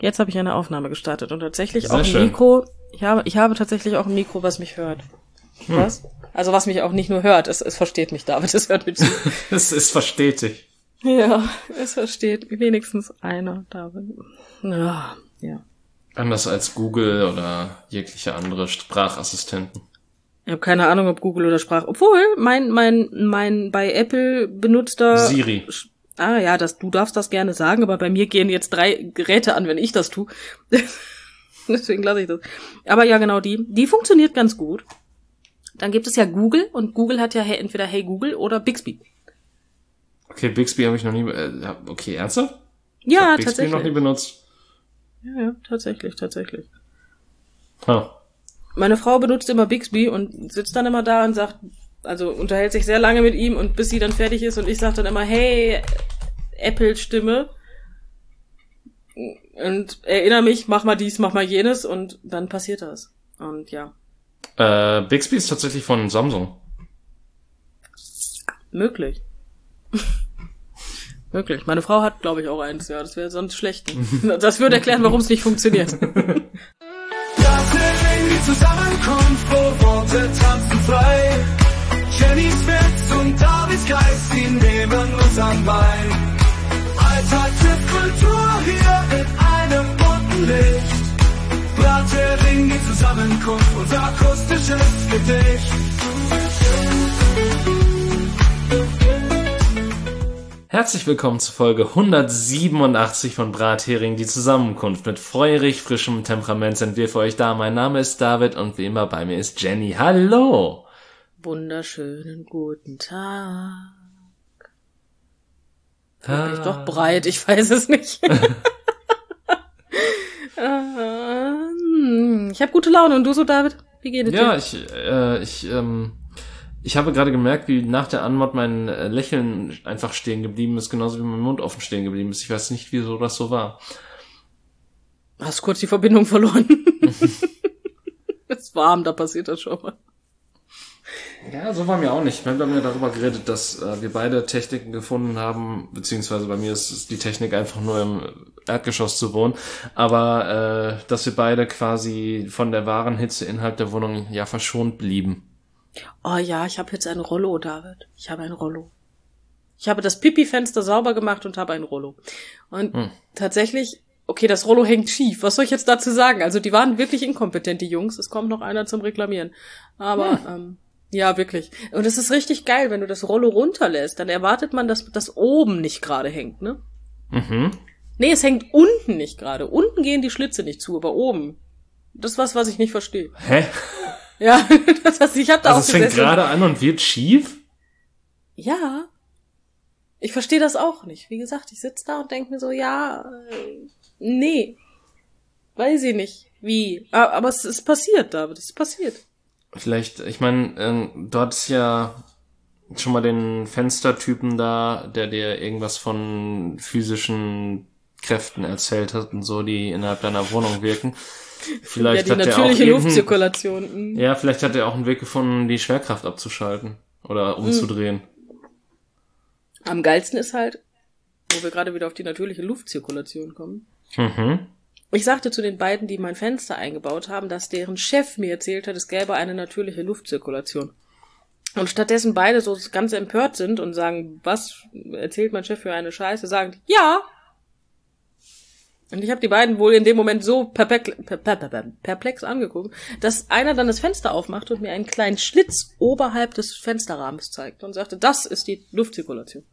Jetzt habe ich eine Aufnahme gestartet und tatsächlich Sehr auch ein schön. Mikro. Ich habe tatsächlich auch ein Mikro, was mich hört. Was? Also was mich auch nicht nur hört, es versteht mich, David, es hört mir zu. Es versteht dich. Ja, es versteht wenigstens einer, David. Ja. Anders als Google oder jegliche andere Sprachassistenten. Ich habe keine Ahnung, ob Google oder Obwohl, mein bei Apple benutzter Siri. Ah ja, du darfst das gerne sagen, aber bei mir gehen jetzt 3 Geräte an, wenn ich das tue. Deswegen lasse ich das. Aber ja, genau, die funktioniert ganz gut. Dann gibt es ja Google und Google hat ja entweder Hey Google oder Bixby. Okay, Bixby habe ich noch nie... okay, ernsthaft? Ja, Ich hab Bixby tatsächlich. noch nie benutzt. Ja, tatsächlich. Huh. Meine Frau benutzt immer Bixby und sitzt dann immer da und sagt, also unterhält sich sehr lange mit ihm und bis sie dann fertig ist und ich sage dann immer, hey, Apple-Stimme und erinnere mich, mach mal dies, mach mal jenes und dann passiert das. Und ja. Bixby ist tatsächlich von Samsung. Möglich. Möglich. Meine Frau hat, glaube ich, auch eins, ja. Das wäre sonst schlecht. Das würde erklären, warum es nicht funktioniert. Die Zusammenkunft, wo Worte tanzen frei. Jennys Witz und Davids Geist, die nehmen uns an Bein. Alltag trifft Kultur hier in einem bunten Licht. Brathering, die Zusammenkunft, unser akustisches Gedicht. Herzlich willkommen zu Folge 187 von Brathering, die Zusammenkunft. Mit feurig frischem Temperament sind wir für euch da. Mein Name ist David und wie immer bei mir ist Jenny. Hallo! Wunderschönen guten Tag. Bin ich doch breit, ich weiß es nicht. Ich habe gute Laune und du so, David? Wie geht es dir? Ja, ich habe gerade gemerkt, wie nach der Anmod mein Lächeln einfach stehen geblieben ist, genauso wie mein Mund offen stehen geblieben ist. Ich weiß nicht, wieso das so war. Hast kurz die Verbindung verloren. Ist warm, da passiert das schon mal. Ja, so war mir auch nicht. Wir haben ja darüber geredet, dass wir beide Techniken gefunden haben, beziehungsweise bei mir ist die Technik einfach nur im Erdgeschoss zu wohnen, aber dass wir beide quasi von der wahren Hitze innerhalb der Wohnung ja verschont blieben. Oh ja, ich habe jetzt ein Rollo, David. Ich habe ein Rollo. Ich habe das Pipi-Fenster sauber gemacht und habe ein Rollo. Und tatsächlich, okay, das Rollo hängt schief. Was soll ich jetzt dazu sagen? Also die waren wirklich inkompetent, die Jungs. Es kommt noch einer zum Reklamieren. Aber, ja, wirklich. Und es ist richtig geil, wenn du das Rollo runterlässt. Dann erwartet man, dass das oben nicht gerade hängt, ne? Mhm. Nee, es hängt unten nicht gerade. Unten gehen die Schlitze nicht zu, aber oben. Das ist was ich nicht verstehe. Hä? Ja, ich hab da Also auch es fängt gesessen. gerade an und wird schief? Ja. Ich verstehe das auch nicht. Wie gesagt, ich sitze da und denke mir so, nee. Weiß ich nicht. Wie? Aber es ist passiert, David. Es ist passiert. Vielleicht, ich meine, du hattest ja schon mal den Fenstertypen da, der dir irgendwas von physischen Kräften erzählt hat und so, die innerhalb deiner Wohnung wirken. Vielleicht ja, die hat er auch natürliche Luftzirkulation. Ja, vielleicht hat er auch einen Weg gefunden, die Schwerkraft abzuschalten oder umzudrehen. Am geilsten ist halt, wo wir gerade wieder auf die natürliche Luftzirkulation kommen. Mhm. Ich sagte zu den beiden, die mein Fenster eingebaut haben, dass deren Chef mir erzählt hat, es gäbe eine natürliche Luftzirkulation. Und stattdessen beide so ganz empört sind und sagen, was erzählt mein Chef für eine Scheiße, sagen die, ja. Und ich habe die beiden wohl in dem Moment so perplex angeguckt, dass einer dann das Fenster aufmachte und mir einen kleinen Schlitz oberhalb des Fensterrahmens zeigte und sagte, das ist die Luftzirkulation.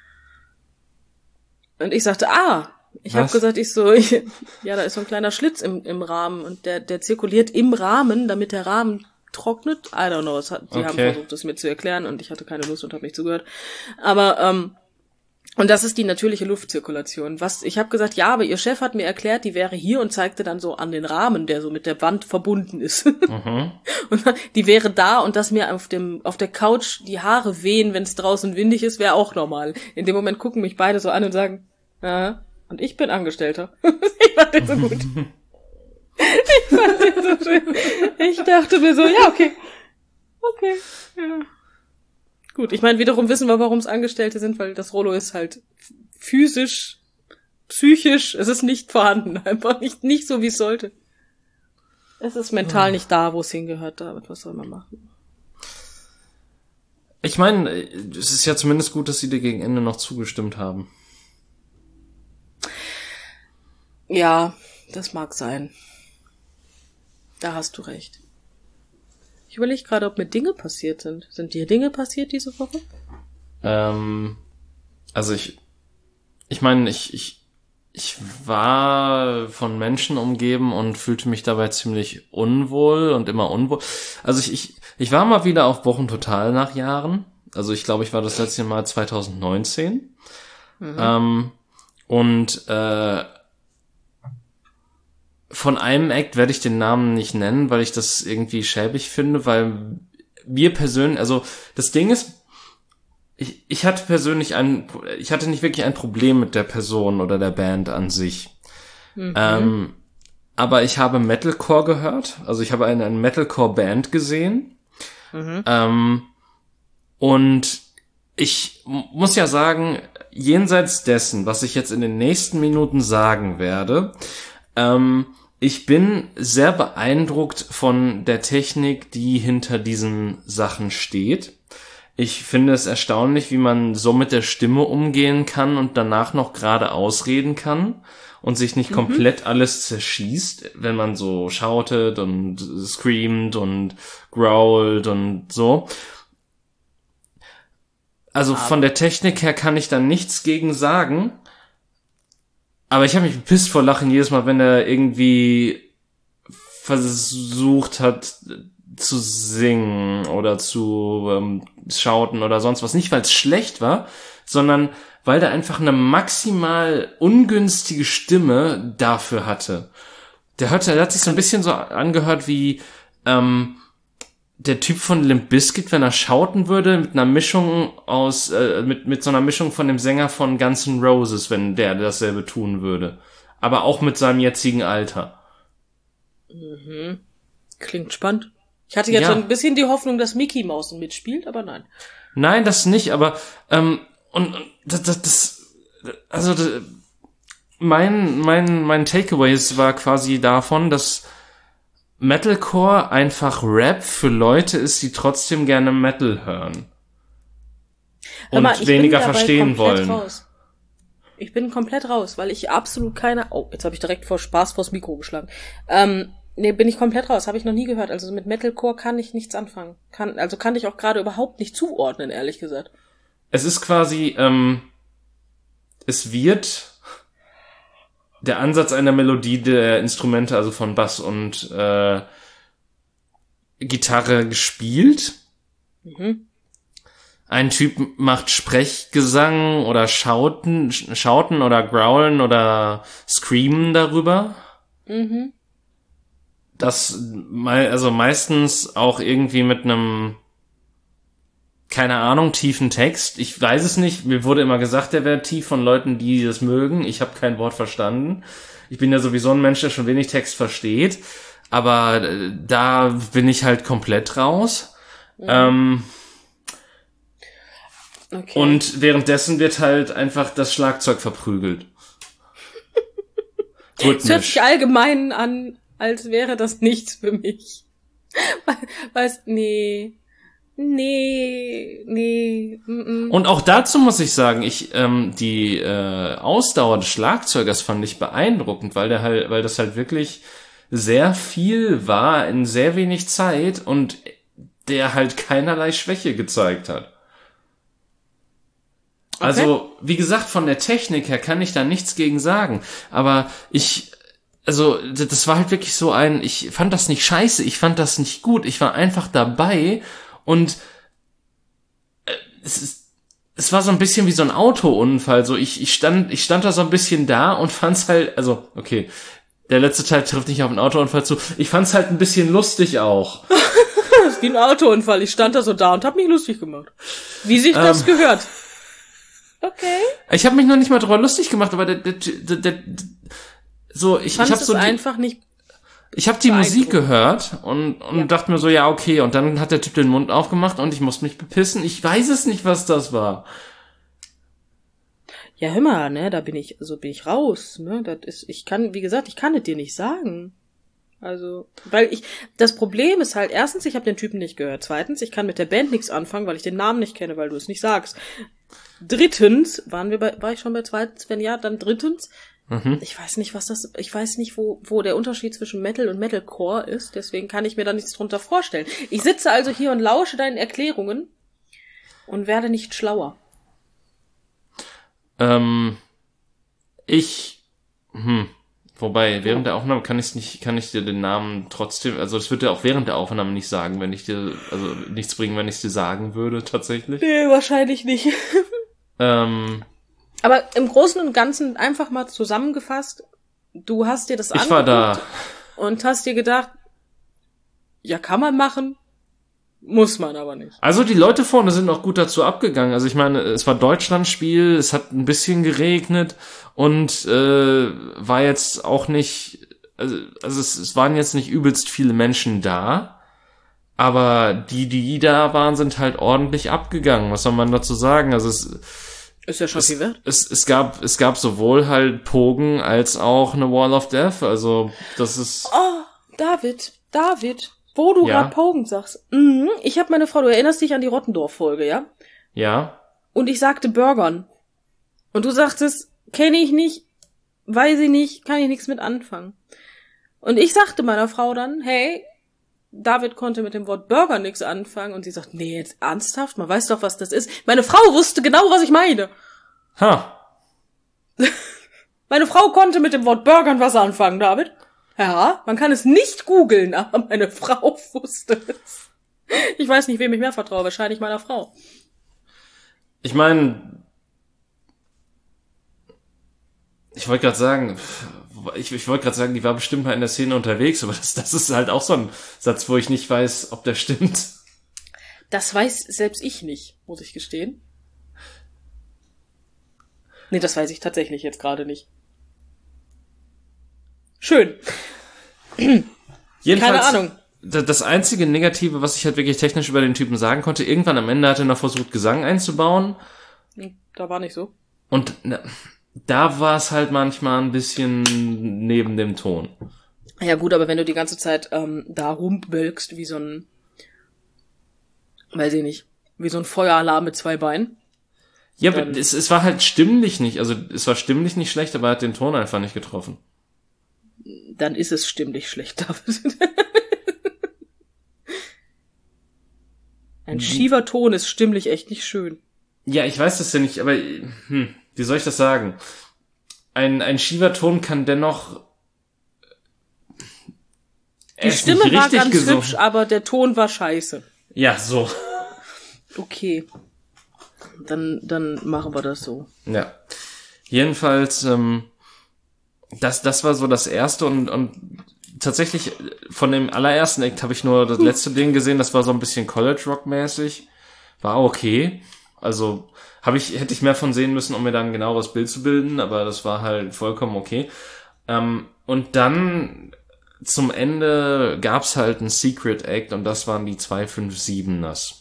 Und ich sagte, ich habe gesagt, ja, da ist so ein kleiner Schlitz im Rahmen und der zirkuliert im Rahmen, damit der Rahmen trocknet. I don't know, die haben versucht, das mir zu erklären und ich hatte keine Lust und habe nicht zugehört. Aber, und das ist die natürliche Luftzirkulation. Ich habe gesagt, ja, aber ihr Chef hat mir erklärt, die wäre hier und zeigte dann so an den Rahmen, der so mit der Wand verbunden ist. Mhm. Und die wäre da und dass mir auf der Couch die Haare wehen, wenn es draußen windig ist, wäre auch normal. In dem Moment gucken mich beide so an und sagen, und ich bin Angestellter. Ich fand den so gut. Ich fand den so schön. Ich dachte mir so, ja, okay, ja. Gut, ich meine, wiederum wissen wir, warum es Angestellte sind, weil das Rollo ist halt physisch psychisch, es ist nicht vorhanden, einfach nicht so, wie es sollte. Es ist mental nicht da, wo es hingehört, David, was soll man machen? Ich meine, es ist ja zumindest gut, dass sie dir gegen Ende noch zugestimmt haben. Ja, das mag sein. Da hast du recht. Ich überlege gerade, ob mir Dinge passiert sind. Sind dir Dinge passiert diese Woche? Also ich meine, ich war von Menschen umgeben und fühlte mich dabei ziemlich unwohl und immer unwohl. Also ich war mal wieder auf Wochentotal nach Jahren. Also ich glaube, ich war das letzte Mal 2019. Und von einem Act werde ich den Namen nicht nennen, weil ich das irgendwie schäbig finde, weil wir persönlich, also das Ding ist, ich hatte nicht wirklich ein Problem mit der Person oder der Band an sich. Aber ich habe Metalcore gehört, also ich habe eine Metalcore-Band gesehen. Und ich muss ja sagen, jenseits dessen, was ich jetzt in den nächsten Minuten sagen werde, ich bin sehr beeindruckt von der Technik, die hinter diesen Sachen steht. Ich finde es erstaunlich, wie man so mit der Stimme umgehen kann und danach noch gerade ausreden kann und sich nicht komplett alles zerschießt, wenn man so shoutet und screamt und growlt und so. Also von der Technik her kann ich da nichts gegen sagen. Aber ich habe mich bepisst vor Lachen jedes Mal, wenn er irgendwie versucht hat zu singen oder zu schauten oder sonst was. Nicht, weil es schlecht war, sondern weil der einfach eine maximal ungünstige Stimme dafür hatte. Der hat sich so ein bisschen so angehört wie der Typ von Limp Bizkit, wenn er schauten würde, mit einer Mischung aus, mit so einer Mischung von dem Sänger von Guns N' Roses, wenn der dasselbe tun würde. Aber auch mit seinem jetzigen Alter. Klingt spannend. Ich hatte jetzt so ein bisschen die Hoffnung, dass Mickey Mouse mitspielt, aber nein. Nein, das nicht, aber mein Takeaways war quasi davon, dass Metalcore einfach Rap für Leute ist, die trotzdem gerne Metal hören. Und mal, weniger verstehen wollen. Raus. Ich bin komplett raus, weil ich absolut keine... Oh, jetzt habe ich direkt vor Spaß vors Mikro geschlagen. Nee, bin ich komplett raus. Habe ich noch nie gehört. Also mit Metalcore kann ich nichts anfangen. Kann ich auch gerade überhaupt nicht zuordnen, ehrlich gesagt. Es ist quasi... es wird der Ansatz einer Melodie der Instrumente, also von Bass und Gitarre gespielt. Ein Typ macht Sprechgesang oder Schauten oder Growlen oder Screamen darüber. Das also meistens auch irgendwie mit einem, keine Ahnung, tiefen Text. Ich weiß es nicht. Mir wurde immer gesagt, der wäre tief von Leuten, die das mögen. Ich habe kein Wort verstanden. Ich bin ja sowieso ein Mensch, der schon wenig Text versteht. Aber da bin ich halt komplett raus. Okay. Und währenddessen wird halt einfach das Schlagzeug verprügelt. Es hört sich allgemein an, als wäre das nichts für mich. Weißt, nee. Und auch dazu muss ich sagen, die Ausdauer des Schlagzeugers fand ich beeindruckend, weil das halt wirklich sehr viel war in sehr wenig Zeit und der halt keinerlei Schwäche gezeigt hat. Okay. Also, wie gesagt, von der Technik her kann ich da nichts gegen sagen, aber das war halt wirklich so ich fand das nicht scheiße, ich fand das nicht gut, ich war einfach dabei. Und es war so ein bisschen wie so ein Autounfall. So ich stand da so ein bisschen da und fand's halt, also okay, der letzte Teil trifft nicht auf einen Autounfall zu. Ich fand's halt ein bisschen lustig auch. Das ist wie ein Autounfall. Ich stand da so da und hab mich lustig gemacht. Wie sich das gehört. Okay. Ich habe mich noch nicht mal drüber lustig gemacht, aber ich habe die Musik gehört und dachte mir so, ja, okay. Und dann hat der Typ den Mund aufgemacht und ich musste mich bepissen. Ich weiß es nicht, was das war. Ja, hör mal, ne, bin ich raus, ne, ich kann es dir nicht sagen. Also, das Problem ist halt, erstens, ich habe den Typen nicht gehört. Zweitens, ich kann mit der Band nichts anfangen, weil ich den Namen nicht kenne, weil du es nicht sagst. Drittens, war ich schon bei zweitens? Wenn ja, dann drittens. Ich weiß nicht, wo der Unterschied zwischen Metal und Metalcore ist, deswegen kann ich mir da nichts drunter vorstellen. Ich sitze also hier und lausche deinen Erklärungen und werde nicht schlauer. Wobei, während der Aufnahme kann ich dir den Namen trotzdem, also das wird ja auch während der Aufnahme nicht sagen, nichts bringen, wenn ich es dir sagen würde, tatsächlich. Nee, wahrscheinlich nicht. Aber im Großen und Ganzen einfach mal zusammengefasst, du hast dir das angeguckt. Ich war da. Und hast dir gedacht, ja, kann man machen, muss man aber nicht. Also die Leute vorne sind auch gut dazu abgegangen. Also ich meine, es war Deutschlandspiel, es hat ein bisschen geregnet und war jetzt auch nicht, also es waren jetzt nicht übelst viele Menschen da, aber die da waren, sind halt ordentlich abgegangen. Was soll man dazu sagen? Also ist ja schon viel wert. Es gab sowohl halt Pogen als auch eine Wall of Death. Also das ist. Oh, David, wo du gerade Pogen sagst. Ich habe meine Frau, du erinnerst dich an die Rottendorf-Folge, ja? Ja. Und ich sagte Burgern. Und du sagtest, kenne ich nicht, weiß ich nicht, kann ich nichts mit anfangen. Und ich sagte meiner Frau dann, hey, David konnte mit dem Wort Burger nichts anfangen. Und sie sagt, nee, jetzt ernsthaft? Man weiß doch, was das ist. Meine Frau wusste genau, was ich meine. Meine Frau konnte mit dem Wort Burgern was anfangen, David. Ja, man kann es nicht googeln, aber meine Frau wusste es. Ich weiß nicht, wem ich mehr vertraue. Wahrscheinlich meiner Frau. Ich meine, ich wollte gerade sagen, die war bestimmt mal in der Szene unterwegs, aber das ist halt auch so ein Satz, wo ich nicht weiß, ob der stimmt. Das weiß selbst ich nicht, muss ich gestehen. Nee, das weiß ich tatsächlich jetzt gerade nicht. Schön. Jedenfalls, keine Ahnung. Das einzige Negative, was ich halt wirklich technisch über den Typen sagen konnte, irgendwann am Ende hat er noch versucht, Gesang einzubauen. Da war nicht so. Und da war es halt manchmal ein bisschen neben dem Ton. Ja gut, aber wenn du die ganze Zeit da rumbölkst wie so ein, weiß ich nicht, wie so ein Feueralarm mit 2 Beinen. Ja, aber es war halt stimmlich nicht, also es war stimmlich nicht schlecht, aber er hat den Ton einfach nicht getroffen. Dann ist es stimmlich schlecht, David. Ein schiefer Ton ist stimmlich echt nicht schön. Ja, ich weiß das ja nicht, aber wie soll ich das sagen? Ein schiefer Ton kann dennoch die Stimme war ganz hübsch, aber der Ton war scheiße. Ja, so. Okay. Dann machen wir das so. Ja. Jedenfalls, das war so das erste und tatsächlich von dem allerersten Act habe ich nur das letzte Ding gesehen, das war so ein bisschen College-Rock-mäßig. War okay. Also hätte ich mehr von sehen müssen, um mir dann ein genaueres Bild zu bilden, aber das war halt vollkommen okay. Und dann zum Ende gab's halt ein Secret Act und das waren die 257ers.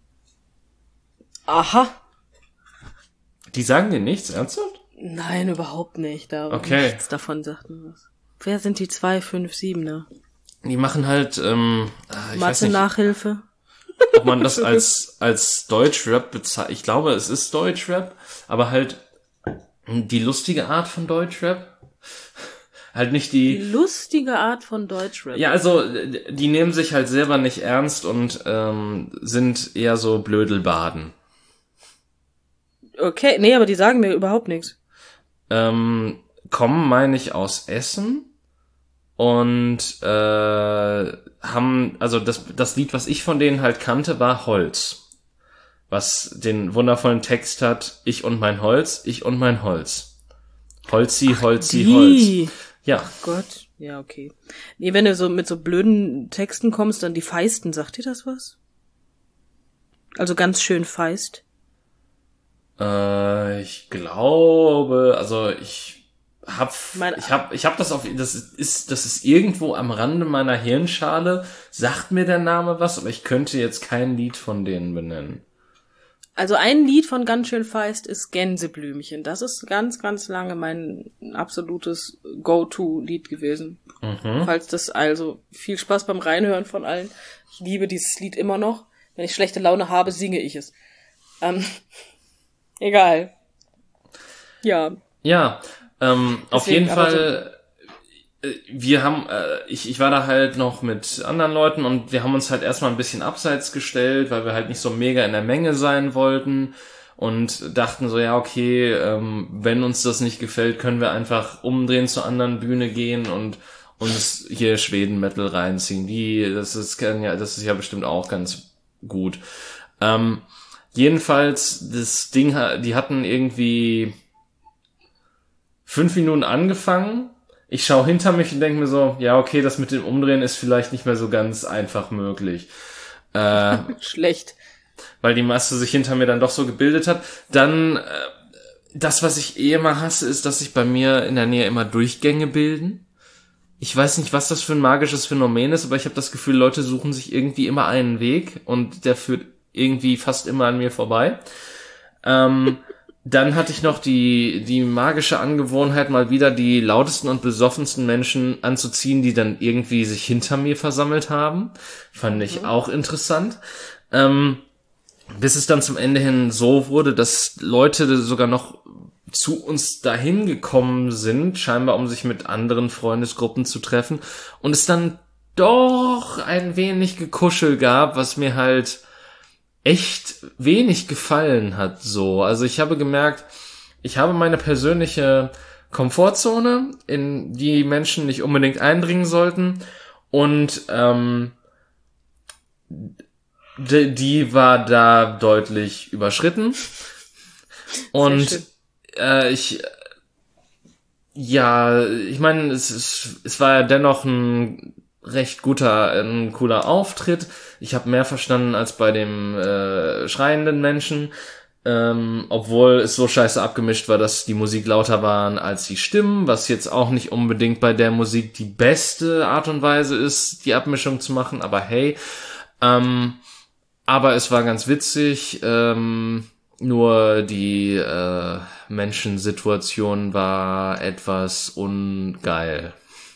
Aha. Die sagen dir nichts, ernsthaft? Nein, überhaupt nicht. Okay. Nichts davon sagt mir was. Wer sind die 257er? Die machen halt, Mathe-Nachhilfe. Ob man das als Deutschrap bezeichnet. Ich glaube, es ist Deutschrap, aber halt die lustige Art von Deutschrap. Halt nicht die lustige Art von Deutschrap. Ja, also die nehmen sich halt selber nicht ernst und sind eher so Blödelbaden. Okay, nee, aber die sagen mir überhaupt nichts. Kommen, meine ich, aus Essen und haben, also das Lied, was ich von denen halt kannte, war Holz. Was den wundervollen Text hat, ich und mein Holz, ich und mein Holz. Holzi, Holzi, Holz. Ja. Ach Gott, ja, okay. Nee, wenn du so mit so blöden Texten kommst, dann die Feisten, sagt dir das was? Also ganz schön feist. Ich glaube, also ich hab das das ist irgendwo am Rande meiner Hirnschale, sagt mir der Name was, aber ich könnte jetzt kein Lied von denen benennen. Also ein Lied von Ganz schön feist ist Gänseblümchen. Das ist ganz, ganz lange mein absolutes Go-To-Lied gewesen. Falls das also viel Spaß beim Reinhören von allen. Ich liebe dieses Lied immer noch. Wenn ich schlechte Laune habe, singe ich es. Egal. Ja. Ja, auf jeden Fall, wir haben, ich war da halt noch mit anderen Leuten und wir haben uns halt erstmal ein bisschen abseits gestellt, weil wir halt nicht so mega in der Menge sein wollten und dachten so, ja, okay, wenn uns das nicht gefällt, können wir einfach umdrehen zur anderen Bühne gehen und uns hier Schweden-Metal reinziehen. Das ist ja bestimmt auch ganz gut. Jedenfalls, das Ding, die hatten irgendwie 5 Minuten angefangen. Ich schaue hinter mich und denke mir so, ja, okay, das mit dem Umdrehen ist vielleicht nicht mehr so ganz einfach möglich. Schlecht. Weil die Masse sich hinter mir dann doch so gebildet hat. Dann, das, was ich immer hasse, ist, dass sich bei mir in der Nähe immer Durchgänge bilden. Ich weiß nicht, was das für ein magisches Phänomen ist, aber ich habe das Gefühl, Leute suchen sich irgendwie immer einen Weg und der führt irgendwie fast immer an mir vorbei. Dann hatte ich noch die magische Angewohnheit, mal wieder die lautesten und besoffensten Menschen anzuziehen, die dann irgendwie sich hinter mir versammelt haben. Fand ich auch interessant. Bis es dann zum Ende hin so wurde, dass Leute sogar noch zu uns dahin gekommen sind, scheinbar um sich mit anderen Freundesgruppen zu treffen. Und es dann doch ein wenig Gekuschel gab, was mir halt echt wenig gefallen hat, so. Also ich habe gemerkt, ich habe meine persönliche Komfortzone, in die Menschen nicht unbedingt eindringen sollten und die war da deutlich überschritten. Und ich meine, es war ja dennoch ein recht ein cooler Auftritt. Ich habe mehr verstanden als bei dem schreienden Menschen, obwohl es so scheiße abgemischt war, dass die Musik lauter waren als die Stimmen, was jetzt auch nicht unbedingt bei der Musik die beste Art und Weise ist, die Abmischung zu machen, aber hey, aber es war ganz witzig, nur die Menschensituation war etwas ungeil.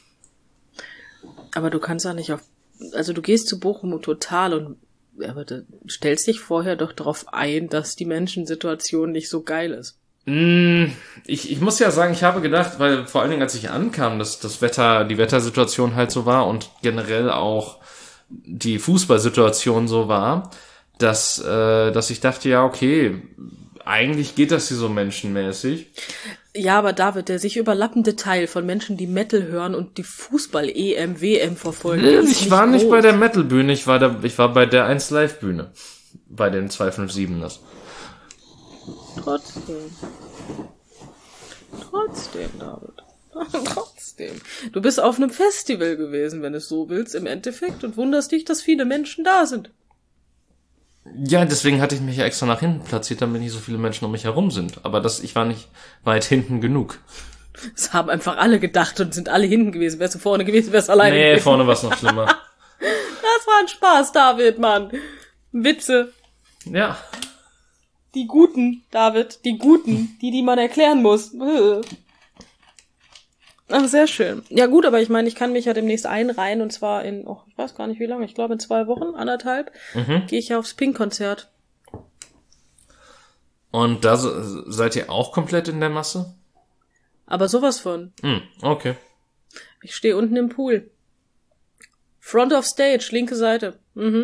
Aber du kannst auch nicht also du gehst zu Bochum Total aber du stellst dich vorher doch darauf ein, dass die Menschensituation nicht so geil ist. Ich muss ja sagen, ich habe gedacht, weil vor allen Dingen, als ich ankam, dass die Wettersituation halt so war und generell auch die Fußballsituation so war, dass ich dachte, ja, okay, eigentlich geht das hier so menschenmäßig. Ja, aber David, der sich überlappende Teil von Menschen, die Metal hören und die Fußball-EM, WM verfolgen. Ich war nicht bei der Metal-Bühne, ich war bei der 1Live-Bühne. Bei den 257ers. Trotzdem, David. Trotzdem. Du bist auf einem Festival gewesen, wenn du es so willst, im Endeffekt, und wunderst dich, dass viele Menschen da sind. Ja, deswegen hatte ich mich ja extra nach hinten platziert, damit nicht so viele Menschen um mich herum sind. Aber ich war nicht weit hinten genug. Das haben einfach alle gedacht und sind alle hinten gewesen. Wärst du vorne gewesen, wärst du alleine gewesen. Nee, vorne war es noch schlimmer. Das war ein Spaß, David, Mann. Witze. Ja. Die Guten, David, die Guten, die man erklären muss. Ach, sehr schön. Ja gut, aber ich meine, ich kann mich ja demnächst einreihen und zwar ich weiß gar nicht wie lange, ich glaube in 2 Wochen, 1,5, gehe ich ja aufs Pink-Konzert. Und da seid ihr auch komplett in der Masse? Aber sowas von. Okay. Ich stehe unten im Pool. Front of Stage, linke Seite.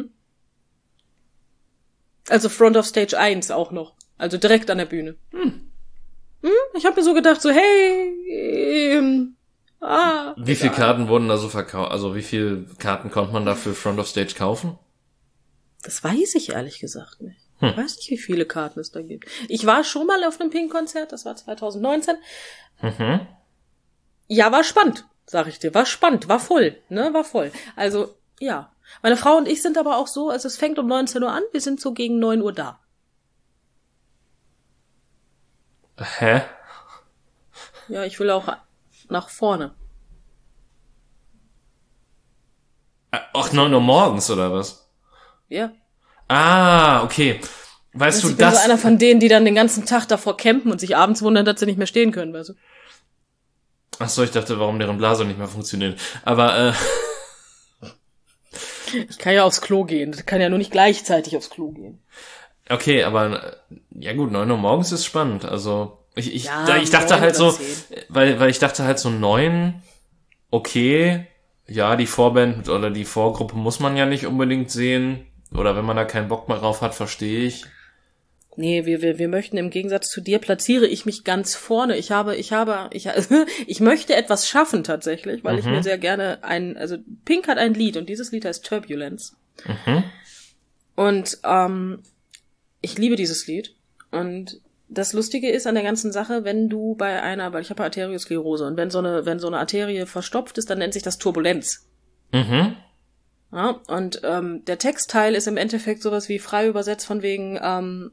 Also Front of Stage 1 auch noch. Also direkt an der Bühne. Ich habe mir so gedacht, so hey, wie viele Karten wurden da so verkauft? Also wie viele Karten konnte man da für Front of Stage kaufen? Das weiß ich ehrlich gesagt nicht. Ich weiß nicht, wie viele Karten es da gibt. Ich war schon mal auf einem Pink-Konzert, das war 2019. Ja, war spannend, sag ich dir. War spannend, war voll, ne, war voll. Also, ja. Meine Frau und ich sind aber auch so, also es fängt um 19 Uhr an, wir sind so gegen 9 Uhr da. Hä? Ja, ich will auch nach vorne. Ach, 9 Uhr morgens, oder was? Ja. Ah, okay. Weißt du, ich bin das... so einer von denen, die dann den ganzen Tag davor campen und sich abends wundern, dass sie nicht mehr stehen können, weißt du? Ach so, ich dachte, warum deren Blase nicht mehr funktioniert. Aber, Ich kann ja aufs Klo gehen. Das kann ja nur nicht gleichzeitig aufs Klo gehen. okay, aber, ja gut, 9 Uhr morgens ist spannend. Also, ich Ja, dachte 9 halt oder so, 10. weil ich dachte halt so 9, okay, ja, die Vorband oder die Vorgruppe muss man ja nicht unbedingt sehen. Oder wenn man da keinen Bock mehr drauf hat, verstehe ich. Nee, wir möchten im Gegensatz zu dir platziere ich mich ganz vorne. Ich möchte etwas schaffen tatsächlich, weil ich mir sehr gerne also Pink hat ein Lied und dieses Lied heißt Turbulence. Und ich liebe dieses Lied. Und das Lustige ist an der ganzen Sache, wenn du weil ich habe Arteriosklerose und wenn so eine Arterie verstopft ist, dann nennt sich das Turbulenz. Ja, und der Textteil ist im Endeffekt sowas wie frei übersetzt von wegen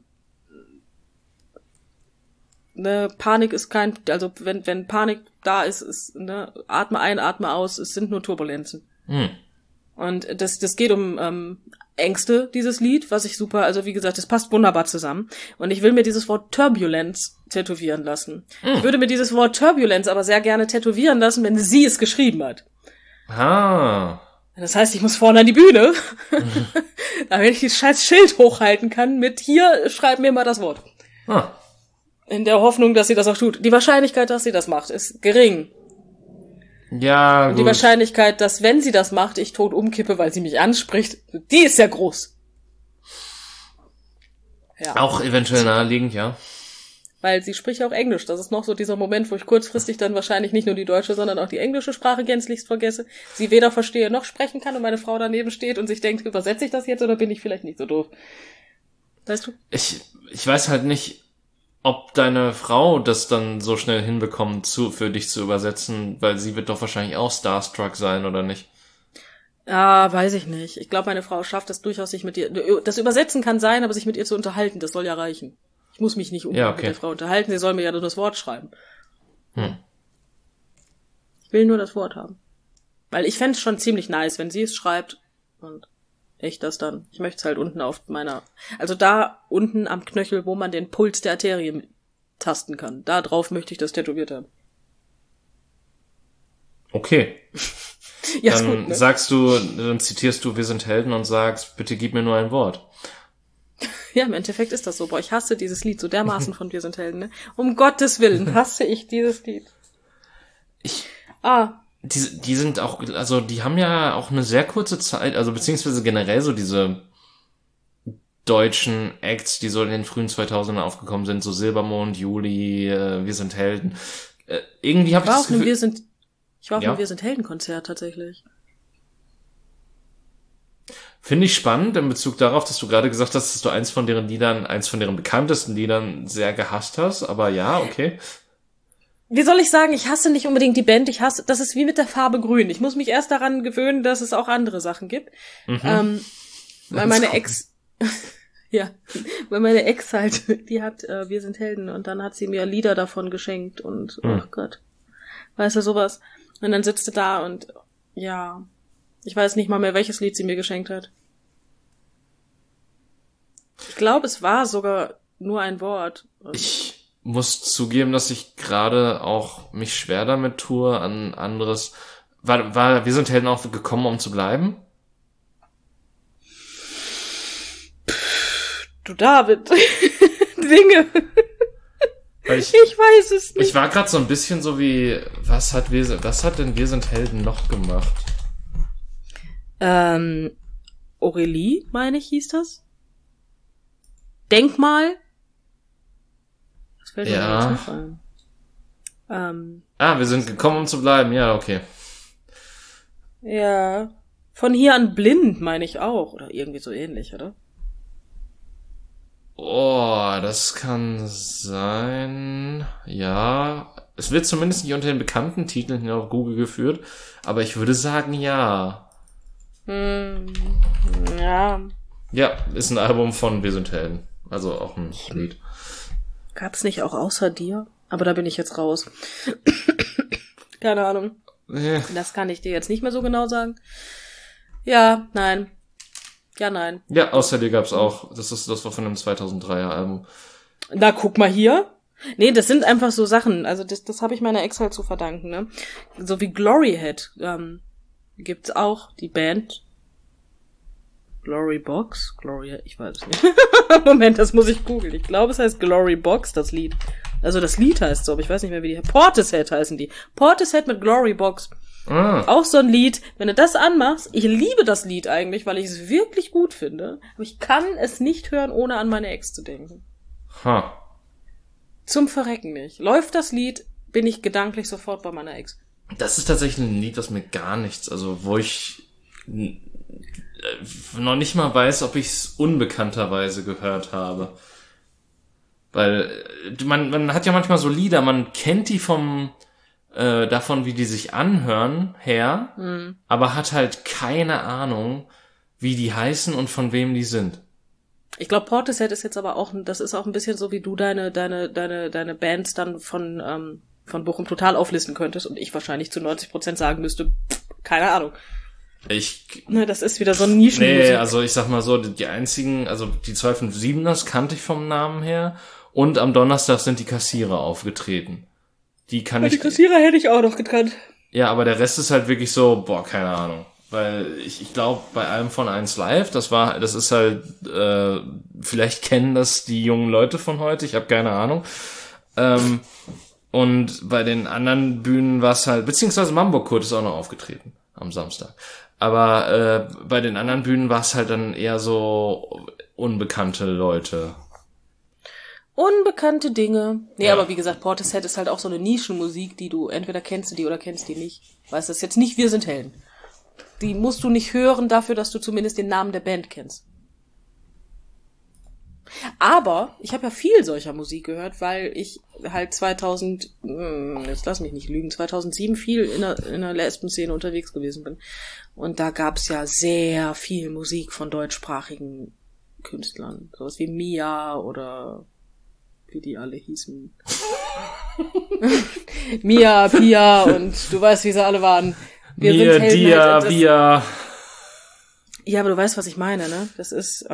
Panik ist also wenn Panik da ist, atme ein, atme aus, es sind nur Turbulenzen. Und das geht um Ängste, dieses Lied, was ich super, also wie gesagt, das passt wunderbar zusammen. Und ich will mir dieses Wort Turbulence tätowieren lassen. Ich würde mir dieses Wort Turbulence aber sehr gerne tätowieren lassen, wenn sie es geschrieben hat. Das heißt, ich muss vorne an die Bühne, damit ich dieses scheiß Schild hochhalten kann mit hier, schreib mir mal das Wort. In der Hoffnung, dass sie das auch tut. Die Wahrscheinlichkeit, dass sie das macht, ist gering. Ja, Und die Wahrscheinlichkeit, dass wenn sie das macht, ich tot umkippe, weil sie mich anspricht, die ist ja groß. Ja. Auch eventuell naheliegend, ja. Weil sie spricht auch Englisch. Das ist noch so dieser Moment, wo ich kurzfristig dann wahrscheinlich nicht nur die deutsche, sondern auch die englische Sprache gänzlichst vergesse. Sie weder verstehe noch sprechen kann und meine Frau daneben steht und sich denkt, übersetze ich das jetzt oder bin ich vielleicht nicht so doof? Weißt du? Ich weiß halt nicht, ob deine Frau das dann so schnell hinbekommt, für dich zu übersetzen, weil sie wird doch wahrscheinlich auch starstruck sein, oder nicht? Ja, weiß ich nicht. Ich glaube, meine Frau schafft es durchaus, sich mit ihr... Das Übersetzen kann sein, aber sich mit ihr zu unterhalten, das soll ja reichen. Ich muss mich nicht unbedingt mit der Frau unterhalten, sie soll mir ja nur das Wort schreiben. Ich will nur das Wort haben. Weil ich fände es schon ziemlich nice, wenn sie es schreibt und ich das dann. Ich möchte es halt unten auf also da unten am Knöchel, wo man den Puls der Arterie tasten kann. Da drauf möchte ich das tätowiert haben. Okay. Ja, dann ist gut, ne? dann zitierst du Wir sind Helden und sagst, bitte gib mir nur ein Wort. Ja, im Endeffekt ist das so. Boah, ich hasse dieses Lied so dermaßen von Wir sind Helden, ne? Um Gottes Willen hasse ich dieses Lied. Die sind auch, also die haben ja auch eine sehr kurze Zeit, also beziehungsweise generell so diese deutschen Acts, die so in den frühen 2000ern aufgekommen sind, so Silbermond, Juli, Wir sind Helden. Irgendwie habe ich das Gefühl... Ich war auf einem Wir sind Helden-Konzert tatsächlich. Finde ich spannend in Bezug darauf, dass du gerade gesagt hast, dass du eins von deren bekanntesten Liedern sehr gehasst hast, aber ja, okay. Wie soll ich sagen, ich hasse nicht unbedingt die Band, das ist wie mit der Farbe Grün. Ich muss mich erst daran gewöhnen, dass es auch andere Sachen gibt. Weil meine Ex, weil meine Ex halt, die hat Wir sind Helden und dann hat sie mir Lieder davon geschenkt und, ach Gott, weißt du, sowas. Und dann sitzt du da und, ja, ich weiß nicht mal mehr, welches Lied sie mir geschenkt hat. Ich glaube, es war sogar nur ein Wort. Ich muss zugeben, dass ich gerade auch mich schwer damit tue, an anderes... War Wir sind Helden auch gekommen, um zu bleiben? Du David. Dinge. Ich weiß es nicht. Ich war gerade so ein bisschen so wie, was hat denn Wir sind Helden noch gemacht? Aurelie, meine ich, hieß das? Denkmal? Das fällt mir jetzt nicht ein. Wir sind gekommen, um zu bleiben. Ja, okay. Ja. Von hier an blind, meine ich auch. Oder irgendwie so ähnlich, oder? Oh, das kann sein. Ja. Es wird zumindest nicht unter den bekannten Titeln hier auf Google geführt. Aber ich würde sagen, ja. Ja. Ja, ist ein Album von Wir sind Helden. Also auch ein Lied. Gab's nicht auch Außer dir? Aber da bin ich jetzt raus. Keine Ahnung. Das kann ich dir jetzt nicht mehr so genau sagen. Ja, nein. Ja, nein. Ja, Außer dir gab's auch. Das war von einem 2003er Album. Na, guck mal hier. Nee, das sind einfach so Sachen. Also das habe ich meiner Ex halt zu verdanken, ne? So wie Gloryhead gibt's auch die Band Glorybox? Ich weiß es nicht. Moment, das muss ich googeln. Ich glaube, es heißt Glorybox, das Lied. Also das Lied heißt so, aber ich weiß nicht mehr, wie die Portishead heißen die. Portishead mit Glorybox. Auch so ein Lied. Wenn du das anmachst, ich liebe das Lied eigentlich, weil ich es wirklich gut finde. Aber ich kann es nicht hören, ohne an meine Ex zu denken. Zum Verrecken nicht. Läuft das Lied, bin ich gedanklich sofort bei meiner Ex. Das ist tatsächlich ein Lied, was mir gar nichts, also wo ich noch nicht mal weiß, ob ich es unbekannterweise gehört habe. Weil man hat ja manchmal so Lieder, man kennt die davon, wie die sich anhören, her, aber hat halt keine Ahnung, wie die heißen und von wem die sind. Ich glaube, Portishead ist jetzt aber auch, das ist auch ein bisschen so, wie du deine Bands dann von Bochum Total auflisten könntest und ich wahrscheinlich zu 90% sagen müsste, keine Ahnung. Das ist wieder so ein Nischenmusik. Nee, also ich sag mal so, die einzigen, also die 257ers kannte ich vom Namen her und am Donnerstag sind die Kassierer aufgetreten. Die Kassierer hätte ich auch noch gekannt. Ja, aber der Rest ist halt wirklich so, keine Ahnung. Weil ich glaube, bei allem von 1 Live, das ist halt, vielleicht kennen das die jungen Leute von heute, ich habe keine Ahnung. Und bei den anderen Bühnen war es halt, beziehungsweise Mambo Kurt ist auch noch aufgetreten am Samstag. Aber bei den anderen Bühnen war es halt dann eher so unbekannte Leute. Unbekannte Dinge. Nee, Ja. aber wie gesagt, Portishead ist halt auch so eine Nischenmusik, die du, entweder kennst du die oder kennst die nicht. Weißt du, das ist jetzt nicht Wir sind Helden. Die musst du nicht hören dafür, dass du zumindest den Namen der Band kennst. Aber ich habe ja viel solcher Musik gehört, weil ich halt 2007 viel in der Lesben-Szene unterwegs gewesen bin. Und da gab's ja sehr viel Musik von deutschsprachigen Künstlern. Sowas wie Mia oder wie die alle hießen. Mia, Pia und du weißt, wie sie alle waren. Wir sind Helden, Dia, halt, Via. Ja, aber du weißt, was ich meine, ne? Das ist,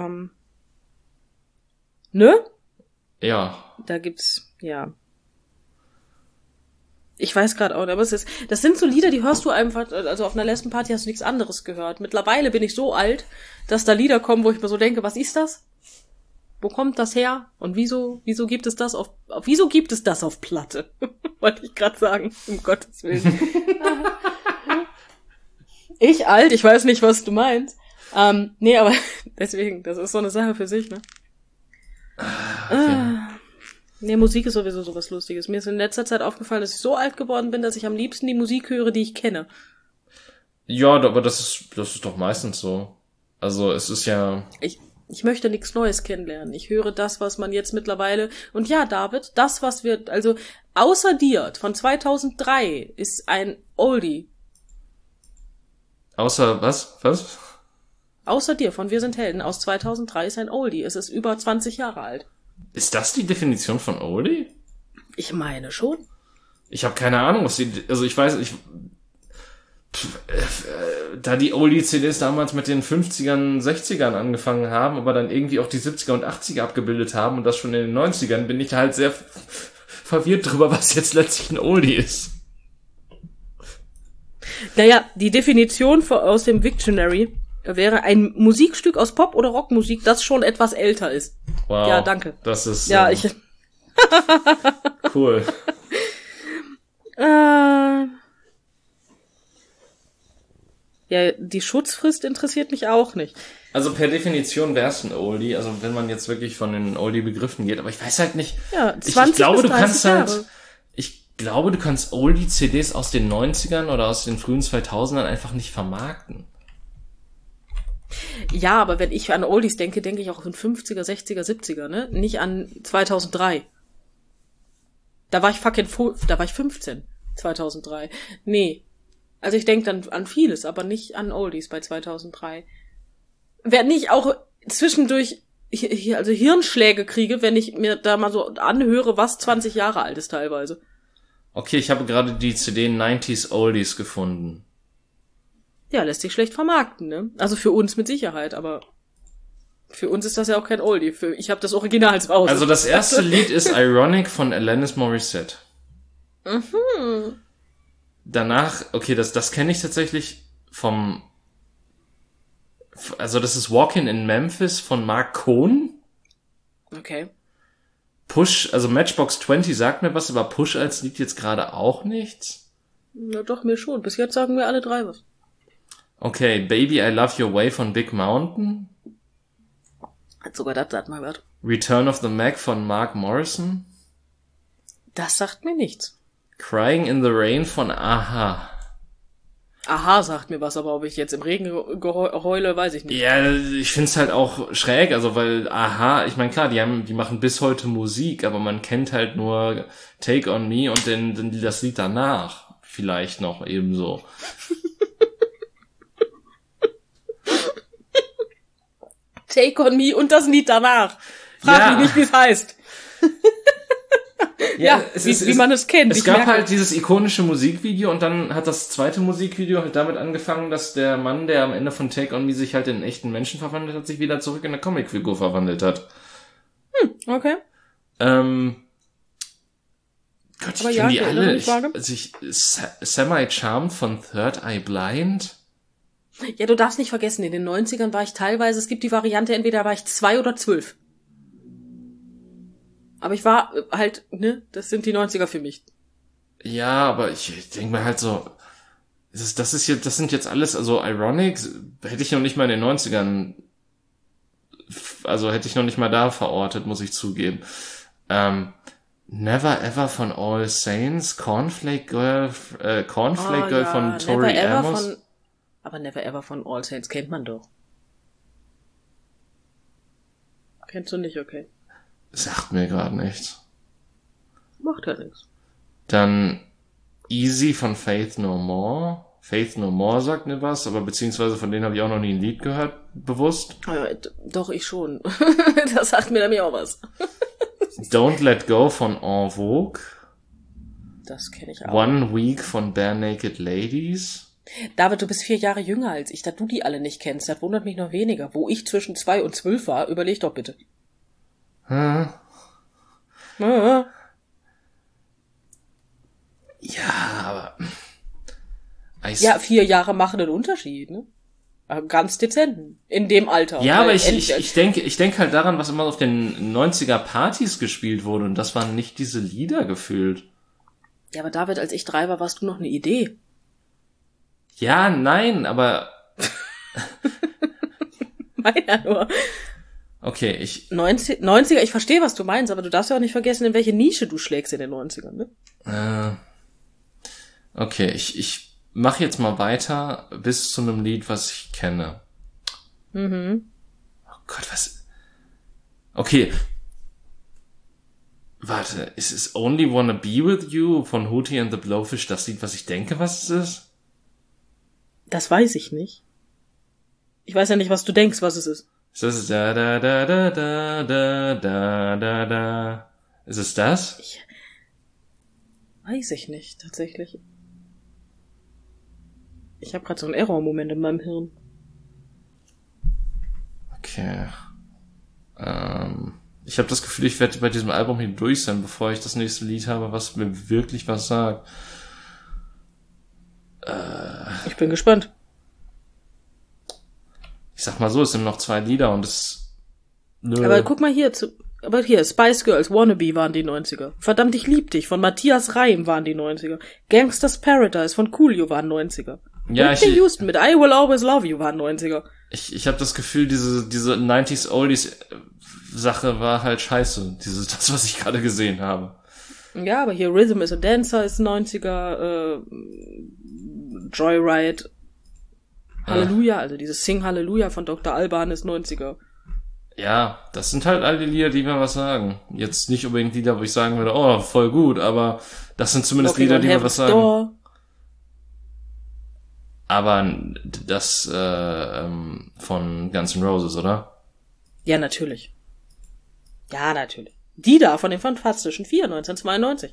ne? Ja. Da gibt's, ja. Ich weiß gerade auch, aber das sind so Lieder, die hörst du einfach, also auf einer Lesbenparty hast du nichts anderes gehört. Mittlerweile bin ich so alt, dass da Lieder kommen, wo ich mir so denke, was ist das? Wo kommt das her? Und wieso gibt es das auf Platte? Wollte ich gerade sagen, um Gottes Willen. Ich alt, ich weiß nicht, was du meinst. Nee, aber deswegen, das ist so eine Sache für sich, ne? Okay. Nee, Musik ist sowieso sowas Lustiges. Mir ist in letzter Zeit aufgefallen, dass ich so alt geworden bin, dass ich am liebsten die Musik höre, die ich kenne. Ja, aber das ist doch meistens so. Also es ist ja... Ich möchte nichts Neues kennenlernen. Ich höre das, was man jetzt mittlerweile... Und ja, David, das, was wir... Also, außer dir, von 2003, ist ein Oldie. Außer, was? Außer dir, von Wir sind Helden, aus 2003 ist ein Oldie. Es ist über 20 Jahre alt. Ist das die Definition von Oldie? Ich meine schon. Ich habe keine Ahnung, was ich weiß, da die Oldie-CDs damals mit den 50ern, 60ern angefangen haben, aber dann irgendwie auch die 70er und 80er abgebildet haben und das schon in den 90ern, bin ich halt sehr verwirrt drüber, was jetzt letztlich ein Oldie ist. Naja, die Definition aus dem Wiktionary wäre ein Musikstück aus Pop- oder Rockmusik, das schon etwas älter ist. Wow. Ja, danke. Das ist Ja, cool. Ja, die Schutzfrist interessiert mich auch nicht. Also per Definition wäre es ein Oldie, also wenn man jetzt wirklich von den Oldie-Begriffen geht, aber ich weiß halt nicht. Ja, 20 ich glaube, bis 30 Jahre. Ich glaube, du kannst Oldie-CDs aus den 90ern oder aus den frühen 2000ern einfach nicht vermarkten. Ja, aber wenn ich an Oldies denke, denke ich auch an 50er, 60er, 70er, ne? Nicht an 2003. Da war ich 15, 2003. Nee. Also ich denke dann an vieles, aber nicht an Oldies bei 2003. Wenn ich auch zwischendurch also Hirnschläge kriege, wenn ich mir da mal so anhöre, was 20 Jahre alt ist teilweise. Okay, ich habe gerade die CD 90s Oldies gefunden. Ja, lässt sich schlecht vermarkten, ne? Also für uns mit Sicherheit, aber Für uns ist das ja auch kein Oldie. Ich habe das Original zu Hause. Also das erste Lied ist Ironic von Alanis Morissette. Mhm. Danach, okay, das kenne ich tatsächlich also das ist Walkin' in Memphis von Mark Cohn. Okay. Push, also Matchbox 20 sagt mir was, aber Push als Lied jetzt gerade auch nichts. Na doch, mir schon. Bis jetzt sagen wir alle drei was. Okay, Baby I Love Your Way von Big Mountain. Hat sogar das sagt mal was. Return of the Mac von Mark Morrison. Das sagt mir nichts. Crying in the Rain von Aha. Aha sagt mir was, aber ob ich jetzt im Regen heule, weiß ich nicht. Ja, ich find's halt auch schräg, also weil Aha, ich meine klar, die machen bis heute Musik, aber man kennt halt nur Take on Me und das Lied danach vielleicht noch ebenso. Take on Me und das Lied danach. Frag mich nicht, wie es heißt. Ja, wie man es kennt. Es gab halt dieses ikonische Musikvideo und dann hat das zweite Musikvideo halt damit angefangen, dass der Mann, der am Ende von Take On Me sich halt in einen echten Menschen verwandelt hat, sich wieder zurück in eine Comicfigur verwandelt hat. Okay. Gott, aber ich ja, kenne die alle. mich Semi-Charmed von Third Eye Blind. Ja, du darfst nicht vergessen, in den 90ern war ich teilweise, es gibt die Variante, entweder war ich 2 oder 12. Aber ich war halt, ne, das sind die 90er für mich. Ja, aber ich denke mir halt so, das sind jetzt alles, also Ironic hätte ich noch nicht mal in den 90ern, also hätte ich noch nicht mal da verortet, muss ich zugeben. Never Ever von All Saints, Cornflake Girl von Tori Amos. Aber Never Ever von All Saints kennt man doch. Kennst du nicht, okay. Sagt mir gerade nichts. Macht ja nichts. Dann Easy von Faith No More. Faith No More sagt mir was, aber beziehungsweise von denen habe ich auch noch nie ein Lied gehört, bewusst. Doch, ich schon. Das sagt mir nämlich auch was. Don't Let Go von En Vogue. Das kenne ich auch. One Week von Bare Naked Ladies. David, du bist 4 Jahre jünger als ich, da du die alle nicht kennst. Das wundert mich noch weniger. Wo ich zwischen 2 und 12 war, überleg doch bitte. Ja, aber... Ja, 4 Jahre machen einen Unterschied, ne? Ganz dezenten. In dem Alter. Ja, aber ich denke halt daran, was immer auf den 90er Partys gespielt wurde, und das waren nicht diese Lieder gefühlt. Ja, aber David, als ich 3 war, warst du noch eine Idee. Ja, nein, aber... Meiner nur. Okay, 90er, ich verstehe, was du meinst, aber du darfst ja auch nicht vergessen, in welche Nische du schlägst in den 90ern, ne? Okay, ich mache jetzt mal weiter bis zu einem Lied, was ich kenne. Mhm. Oh Gott, was... Okay. Warte, ist es Only Wanna Be With You von Hootie and the Blowfish das Lied, was ich denke, was es ist? Das weiß ich nicht. Ich weiß ja nicht, was du denkst, was es ist. Das ist da da da da da da da da da. Ist es das? Weiß ich nicht, tatsächlich. Ich habe gerade so einen Error-Moment in meinem Hirn. Okay. Ich habe das Gefühl, ich werde bei diesem Album hier durch sein, bevor ich das nächste Lied habe, was mir wirklich was sagt. Ich bin gespannt. Ich sag mal so, es sind noch 2 Lieder und es... Nö. Aber guck mal hier, Spice Girls, Wannabe waren die 90er. Verdammt, ich lieb dich von Matthias Reim waren die 90er. Gangsters Paradise von Coolio waren 90er. Ja, Whitney Houston mit I Will Always Love You waren 90er. Ich habe das Gefühl, diese 90s Oldies Sache war halt scheiße. Das, was ich gerade gesehen habe. Ja, aber hier Rhythm is a Dancer ist 90er, Joyride, Halleluja, also dieses Sing Halleluja von Dr. Alban ist 90er. Ja, das sind halt all die Lieder, die mir was sagen. Jetzt nicht unbedingt Lieder, wo ich sagen würde, oh, voll gut, aber das sind zumindest Knocking Lieder, die mir was sagen. Door. Aber das von Guns N' Roses, oder? Ja, natürlich. Ja, natürlich. Die da von den Fantastischen Vier, 1992.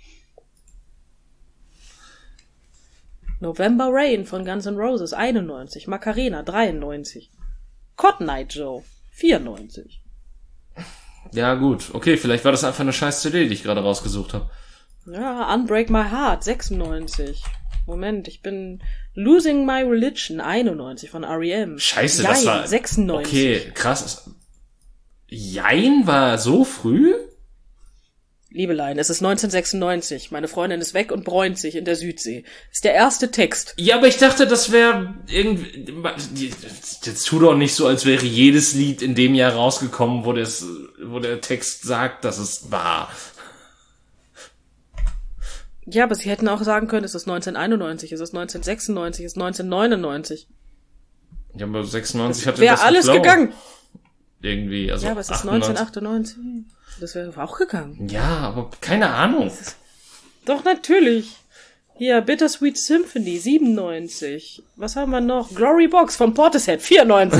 November Rain von Guns N' Roses, 91. Macarena, 93. Cotton Eye Joe, 94. Ja, gut. Okay, vielleicht war das einfach eine scheiß CD, die ich gerade rausgesucht habe. Ja, Unbreak My Heart, 96. Moment, ich bin Losing My Religion, 91 von R.E.M. Scheiße, Jein, das war... 96. Okay, krass. Jein war so früh? Liebelein, es ist 1996. Meine Freundin ist weg und bräunt sich in der Südsee. Ist der erste Text. Ja, aber ich dachte, das wäre irgendwie... Jetzt tu doch nicht so, als wäre jedes Lied in dem Jahr rausgekommen, wo der Text sagt, dass es war. Ja, aber sie hätten auch sagen können, es ist 1991, es ist 1996, es ist 1999. Ja, aber 96 hatte wäre das alles Flow. gegangen. Irgendwie, also Ja, aber es ist 98. 1998. Das wäre auch gegangen. Ja, aber keine Ahnung. Doch, natürlich. Hier, Bittersweet Symphony, 97. Was haben wir noch? Glory Box von Portishead, 94.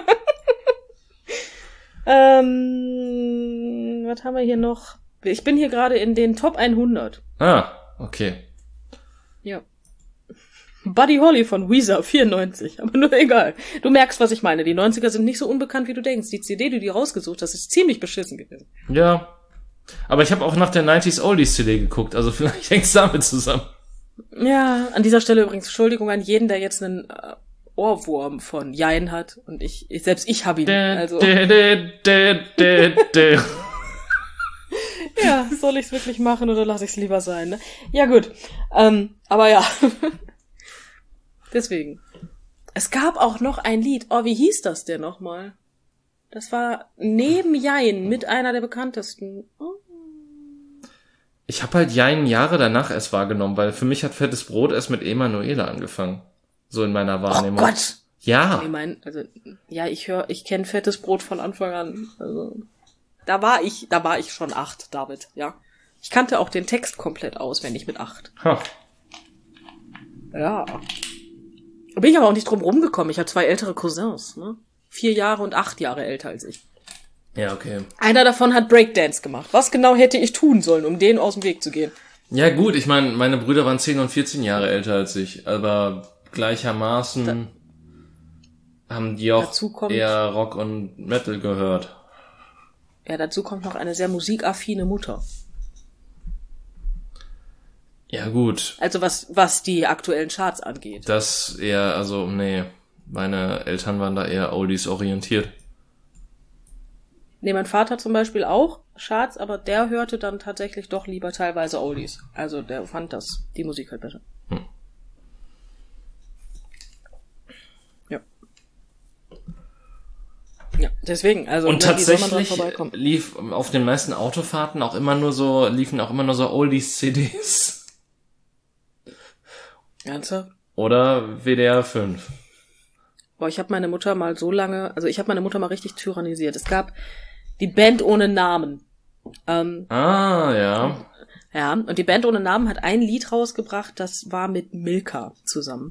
Was haben wir hier noch? Ich bin hier gerade in den Top 100. Ah, okay. Ja. Buddy Holly von Weezer, 94. Aber nur egal. Du merkst, was ich meine. Die 90er sind nicht so unbekannt, wie du denkst. Die CD, die du rausgesucht hast, ist ziemlich beschissen gewesen. Ja. Aber ich habe auch nach der 90s Oldies CD geguckt, also vielleicht hängt's damit zusammen. Ja, an dieser Stelle übrigens Entschuldigung an jeden, der jetzt einen Ohrwurm von Jein hat. Und selbst ich habe ihn. Also. Ja, soll ich's wirklich machen oder lasse ich's lieber sein, ne? Ja, gut. Aber ja. Deswegen. Es gab auch noch ein Lied. Oh, wie hieß das denn nochmal? Das war neben Jein mit einer der bekanntesten. Oh. Ich habe halt Jein Jahre danach erst wahrgenommen, weil für mich hat Fettes Brot erst mit Emanuela angefangen. So in meiner Wahrnehmung. Oh Gott! Ja. Ich kenne Fettes Brot von Anfang an. Also, da war ich schon 8, David, ja. Ich kannte auch den Text komplett auswendig mit 8. Ha. Ja. Da bin ich aber auch nicht drum rumgekommen. Ich habe 2 ältere Cousins, ne? 4 Jahre und 8 Jahre älter als ich. Ja, okay. Einer davon hat Breakdance gemacht. Was genau hätte ich tun sollen, um denen aus dem Weg zu gehen? Ja gut, ich meine, meine Brüder waren 10 und 14 Jahre älter als ich, aber gleichermaßen haben die auch eher Rock und Metal gehört. Ja, dazu kommt noch eine sehr musikaffine Mutter. Ja gut. Also was die aktuellen Charts angeht. Das eher, also nee, meine Eltern waren da eher Oldies orientiert. Nee, mein Vater zum Beispiel auch Charts, aber der hörte dann tatsächlich doch lieber teilweise Oldies. Also der fand die Musik halt besser. Ja. Ja, deswegen, also und tatsächlich wie soll man dran lief auf den meisten Autofahrten auch immer nur so Oldies-CDs. Ernsthaft? Oder WDR 5. Boah, ich habe meine Mutter mal richtig tyrannisiert. Es gab die Band ohne Namen. Ja. Ja, und die Band ohne Namen hat ein Lied rausgebracht, das war mit Milka zusammen.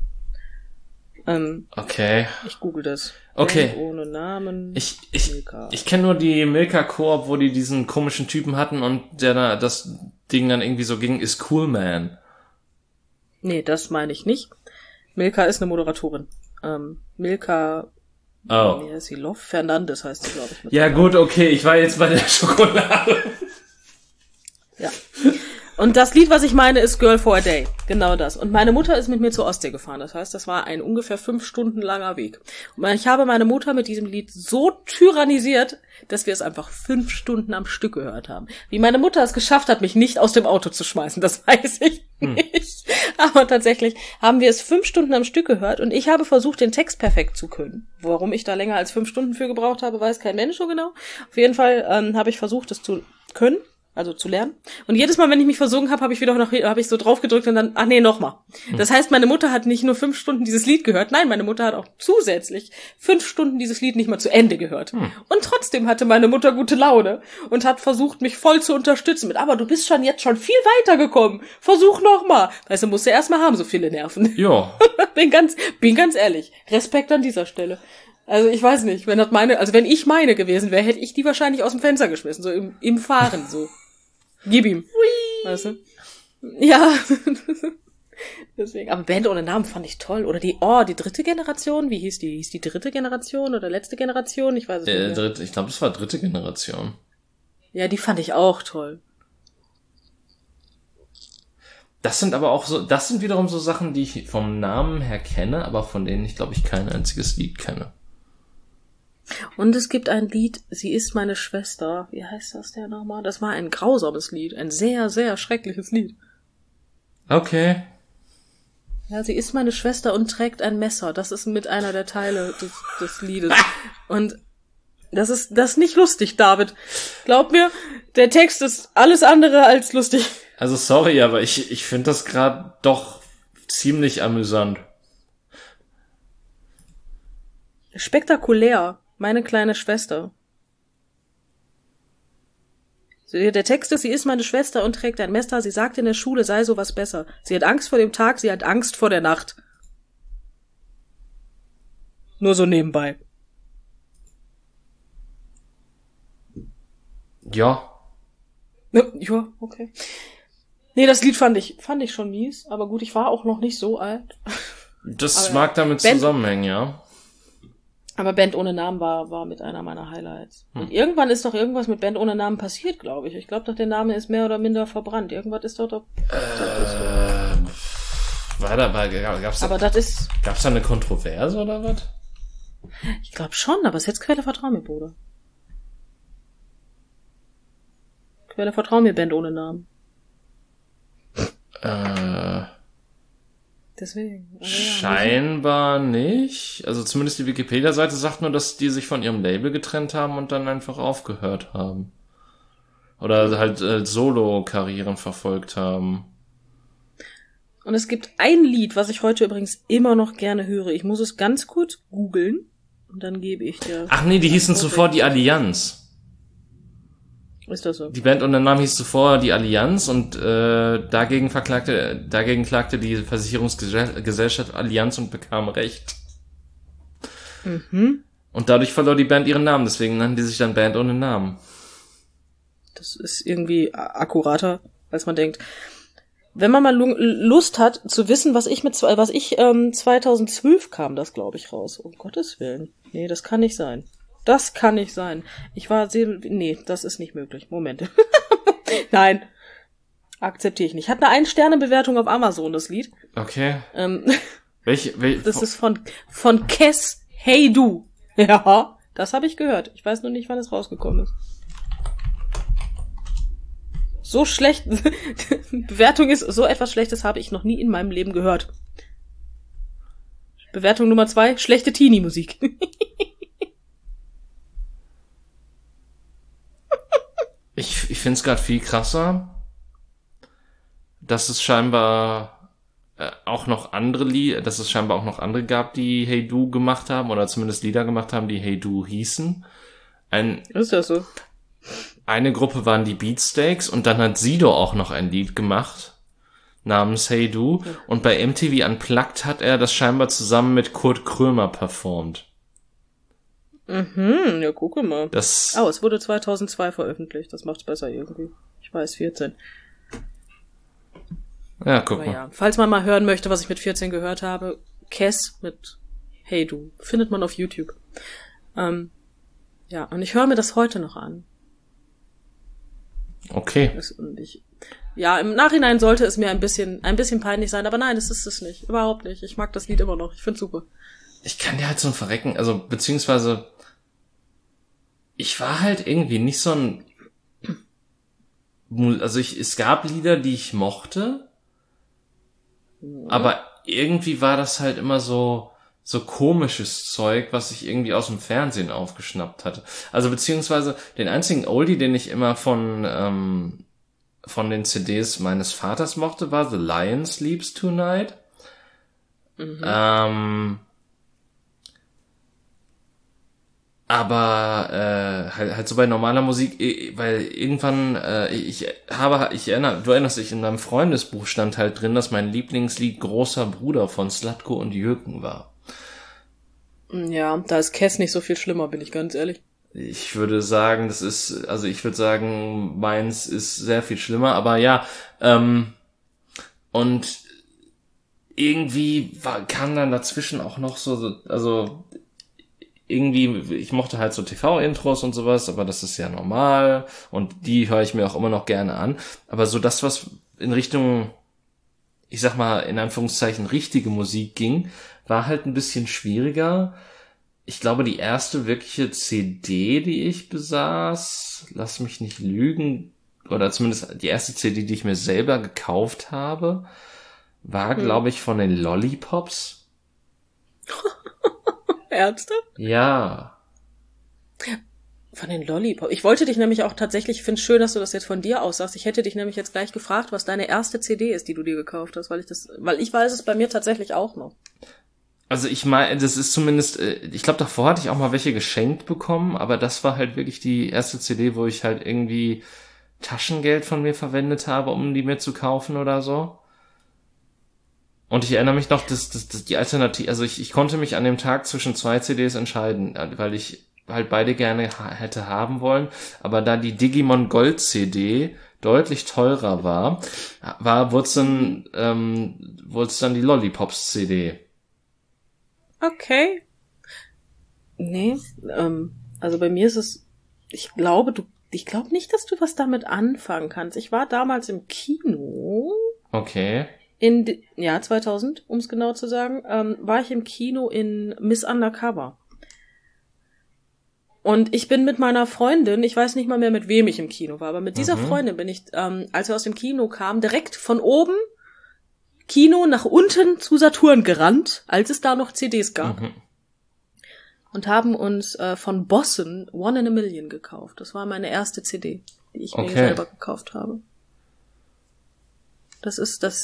Okay. Ich google das. Okay. Band ohne Namen. Ich kenne nur die Milka Koop, wo die diesen komischen Typen hatten und der da das Ding dann irgendwie so ging, ist Cool Man. Nee, das meine ich nicht. Milka ist eine Moderatorin. Milka, wie heißt sie? Love Fernandes heißt sie, glaube ich. Ja gut, okay, ich war jetzt bei der Schokolade. Ja. Und das Lied, was ich meine, ist Girl for a Day. Genau das. Und meine Mutter ist mit mir zur Ostsee gefahren. Das heißt, das war ein ungefähr 5 Stunden langer Weg. Und ich habe meine Mutter mit diesem Lied so tyrannisiert, dass wir es einfach 5 Stunden am Stück gehört haben. Wie meine Mutter es geschafft hat, mich nicht aus dem Auto zu schmeißen, das weiß ich nicht. Aber tatsächlich haben wir es 5 Stunden am Stück gehört und ich habe versucht, den Text perfekt zu können. Warum ich da länger als 5 Stunden für gebraucht habe, weiß kein Mensch so genau. Auf jeden Fall habe ich versucht, es zu können. Also zu lernen. Und jedes Mal, wenn ich mich versungen habe, habe ich so drauf gedrückt und dann, nochmal. Das heißt, meine Mutter hat nicht nur 5 Stunden dieses Lied gehört, nein, meine Mutter hat auch zusätzlich 5 Stunden dieses Lied nicht mal zu Ende gehört. Und trotzdem hatte meine Mutter gute Laune und hat versucht, mich voll zu unterstützen mit, aber du bist jetzt schon viel weitergekommen. Versuch nochmal. Weißt du, musst du erst mal haben, so viele Nerven. Ja. bin ganz ehrlich. Respekt an dieser Stelle. Also ich weiß nicht, wenn ich meine gewesen wäre, hätte ich die wahrscheinlich aus dem Fenster geschmissen, so im Fahren, so. Gib ihm. Weißt du? Ja. Deswegen, aber Band ohne Namen fand ich toll. Oder die dritte Generation? Wie hieß die? Hieß die dritte Generation oder letzte Generation? Ich weiß es nicht mehr. Ich glaube, das war dritte Generation. Ja, die fand ich auch toll. Das sind wiederum so Sachen, die ich vom Namen her kenne, aber von denen ich, glaube ich, kein einziges Lied kenne. Und es gibt ein Lied, Sie ist meine Schwester. Wie heißt das denn nochmal? Das war ein grausames Lied. Ein sehr, sehr schreckliches Lied. Okay. Ja, sie ist meine Schwester und trägt ein Messer. Das ist mit einer der Teile des Liedes. Und das ist nicht lustig, David. Glaub mir, der Text ist alles andere als lustig. Also sorry, aber ich finde das gerade doch ziemlich amüsant. Spektakulär. Meine kleine Schwester. Der Text ist, sie ist meine Schwester und trägt ein Messer. Sie sagt in der Schule, sei sowas besser. Sie hat Angst vor dem Tag, sie hat Angst vor der Nacht. Nur so nebenbei. Ja. Ja, okay. Nee, das Lied fand ich schon mies. Aber gut, ich war auch noch nicht so alt. Das mag damit zusammenhängen, ja. Aber Band ohne Namen war mit einer meiner Highlights. Und irgendwann ist doch irgendwas mit Band ohne Namen passiert, glaube ich. Ich glaube doch, der Name ist mehr oder minder verbrannt. Irgendwas ist doch gab's da eine Kontroverse oder was? Ich glaube schon, aber es ist jetzt Quelle vertrau mir, Bruder. Quelle vertrau mir, Band ohne Namen. Deswegen. Also ja, scheinbar nicht. Also zumindest die Wikipedia-Seite sagt nur, dass die sich von ihrem Label getrennt haben und dann einfach aufgehört haben. Oder halt Solo-Karrieren verfolgt haben. Und es gibt ein Lied, was ich heute übrigens immer noch gerne höre. Ich muss es ganz kurz googeln und dann gebe ich dir... Ach nee, die hießen zuvor die Allianz. Ist das so? Die Band unter dem Namen hieß zuvor die Allianz und dagegen klagte die Versicherungsgesellschaft Allianz und bekam Recht. Mhm. Und dadurch verlor die Band ihren Namen, deswegen nannten die sich dann Band ohne Namen. Das ist irgendwie akkurater, als man denkt. Wenn man mal Lust hat zu wissen, was ich 2012 kam das, glaube ich, raus. Um Gottes Willen. Nee, das kann nicht sein. Das kann nicht sein. Nee, das ist nicht möglich. Moment. Nein. Akzeptiere ich nicht. Hat eine 1-Sterne-Bewertung auf Amazon, das Lied. Okay. Das ist von Kes Hey Du. Ja, das habe ich gehört. Ich weiß nur nicht, wann es rausgekommen ist. So schlecht. Bewertung ist, so etwas Schlechtes habe ich noch nie in meinem Leben gehört. Bewertung Nummer 2, schlechte Teenie-Musik. Ich finde es gerade viel krasser, dass es scheinbar auch noch andere gab, die Hey Du gemacht haben, oder zumindest Lieder gemacht haben, die Hey Du hießen. Ist das so? Eine Gruppe waren die Beatsteaks und dann hat Sido auch noch ein Lied gemacht namens Hey Du und bei MTV Unplugged hat er das scheinbar zusammen mit Kurt Krömer performt. Mhm, ja, gucke mal. Es wurde 2002 veröffentlicht. Das macht's besser irgendwie. Ich weiß, 14. Ja, guck mal. Ja, falls man mal hören möchte, was ich mit 14 gehört habe, Kes mit Hey Du. Findet man auf YouTube. Ja, und ich höre mir das heute noch an. Okay. Im Nachhinein sollte es mir ein bisschen peinlich sein, aber nein, das ist es nicht. Überhaupt nicht. Ich mag das Lied immer noch. Ich find's super. Ich kann dir halt so ein Verrecken, also beziehungsweise ich war halt irgendwie nicht so ein, also es gab Lieder, die ich mochte, aber irgendwie war das halt immer so komisches Zeug, was ich irgendwie aus dem Fernsehen aufgeschnappt hatte. Also beziehungsweise den einzigen Oldie, den ich immer von den CDs meines Vaters mochte, war The Lion Sleeps Tonight. Mhm. Aber halt so bei normaler Musik, weil irgendwann du erinnerst dich, in meinem Freundesbuch stand halt drin, dass mein Lieblingslied Großer Bruder von Slatko und Jürgen war. Ja, da ist Kes nicht so viel schlimmer, bin ich ganz ehrlich. Ich würde sagen, meins ist sehr viel schlimmer, aber ja, und irgendwie kam dann dazwischen auch noch also irgendwie, ich mochte halt so TV-Intros und sowas, aber das ist ja normal und die höre ich mir auch immer noch gerne an. Aber so das, was in Richtung, ich sag mal, in Anführungszeichen richtige Musik ging, war halt ein bisschen schwieriger. Ich glaube, die erste wirkliche CD, die ich besaß, lass mich nicht lügen, oder zumindest die erste CD, die ich mir selber gekauft habe, war, glaube ich, von den Lollipops. Ernsthaft? Ja. Von den Lollipops. Ich wollte dich nämlich auch tatsächlich, ich finde es schön, dass du das jetzt von dir aus sagst. Ich hätte dich nämlich jetzt gleich gefragt, was deine erste CD ist, die du dir gekauft hast, weil ich weiß es bei mir tatsächlich auch noch. Also ich meine, das ist zumindest, ich glaube, davor hatte ich auch mal welche geschenkt bekommen, aber das war halt wirklich die erste CD, wo ich halt irgendwie Taschengeld von mir verwendet habe, um die mir zu kaufen oder so. Und ich erinnere mich noch, dass die Alternative, also ich konnte mich an dem Tag zwischen 2 CDs entscheiden, weil ich halt beide gerne hätte haben wollen, aber da die Digimon Gold CD deutlich teurer wurde es dann die Lollipops CD. Okay. Nee, also bei mir ist es, ich glaube nicht, dass du was damit anfangen kannst. Ich war damals im Kino. Okay. 2000, um es genau zu sagen, war ich im Kino in Miss Undercover. Und ich bin mit meiner Freundin, ich weiß nicht mal mehr, mit wem ich im Kino war, aber mit dieser Freundin bin ich, als wir aus dem Kino kamen, direkt von oben Kino nach unten zu Saturn gerannt, als es da noch CDs gab. Und haben uns von Bossen One in a Million gekauft. Das war meine erste CD, die ich mir selber gekauft habe. Das ist das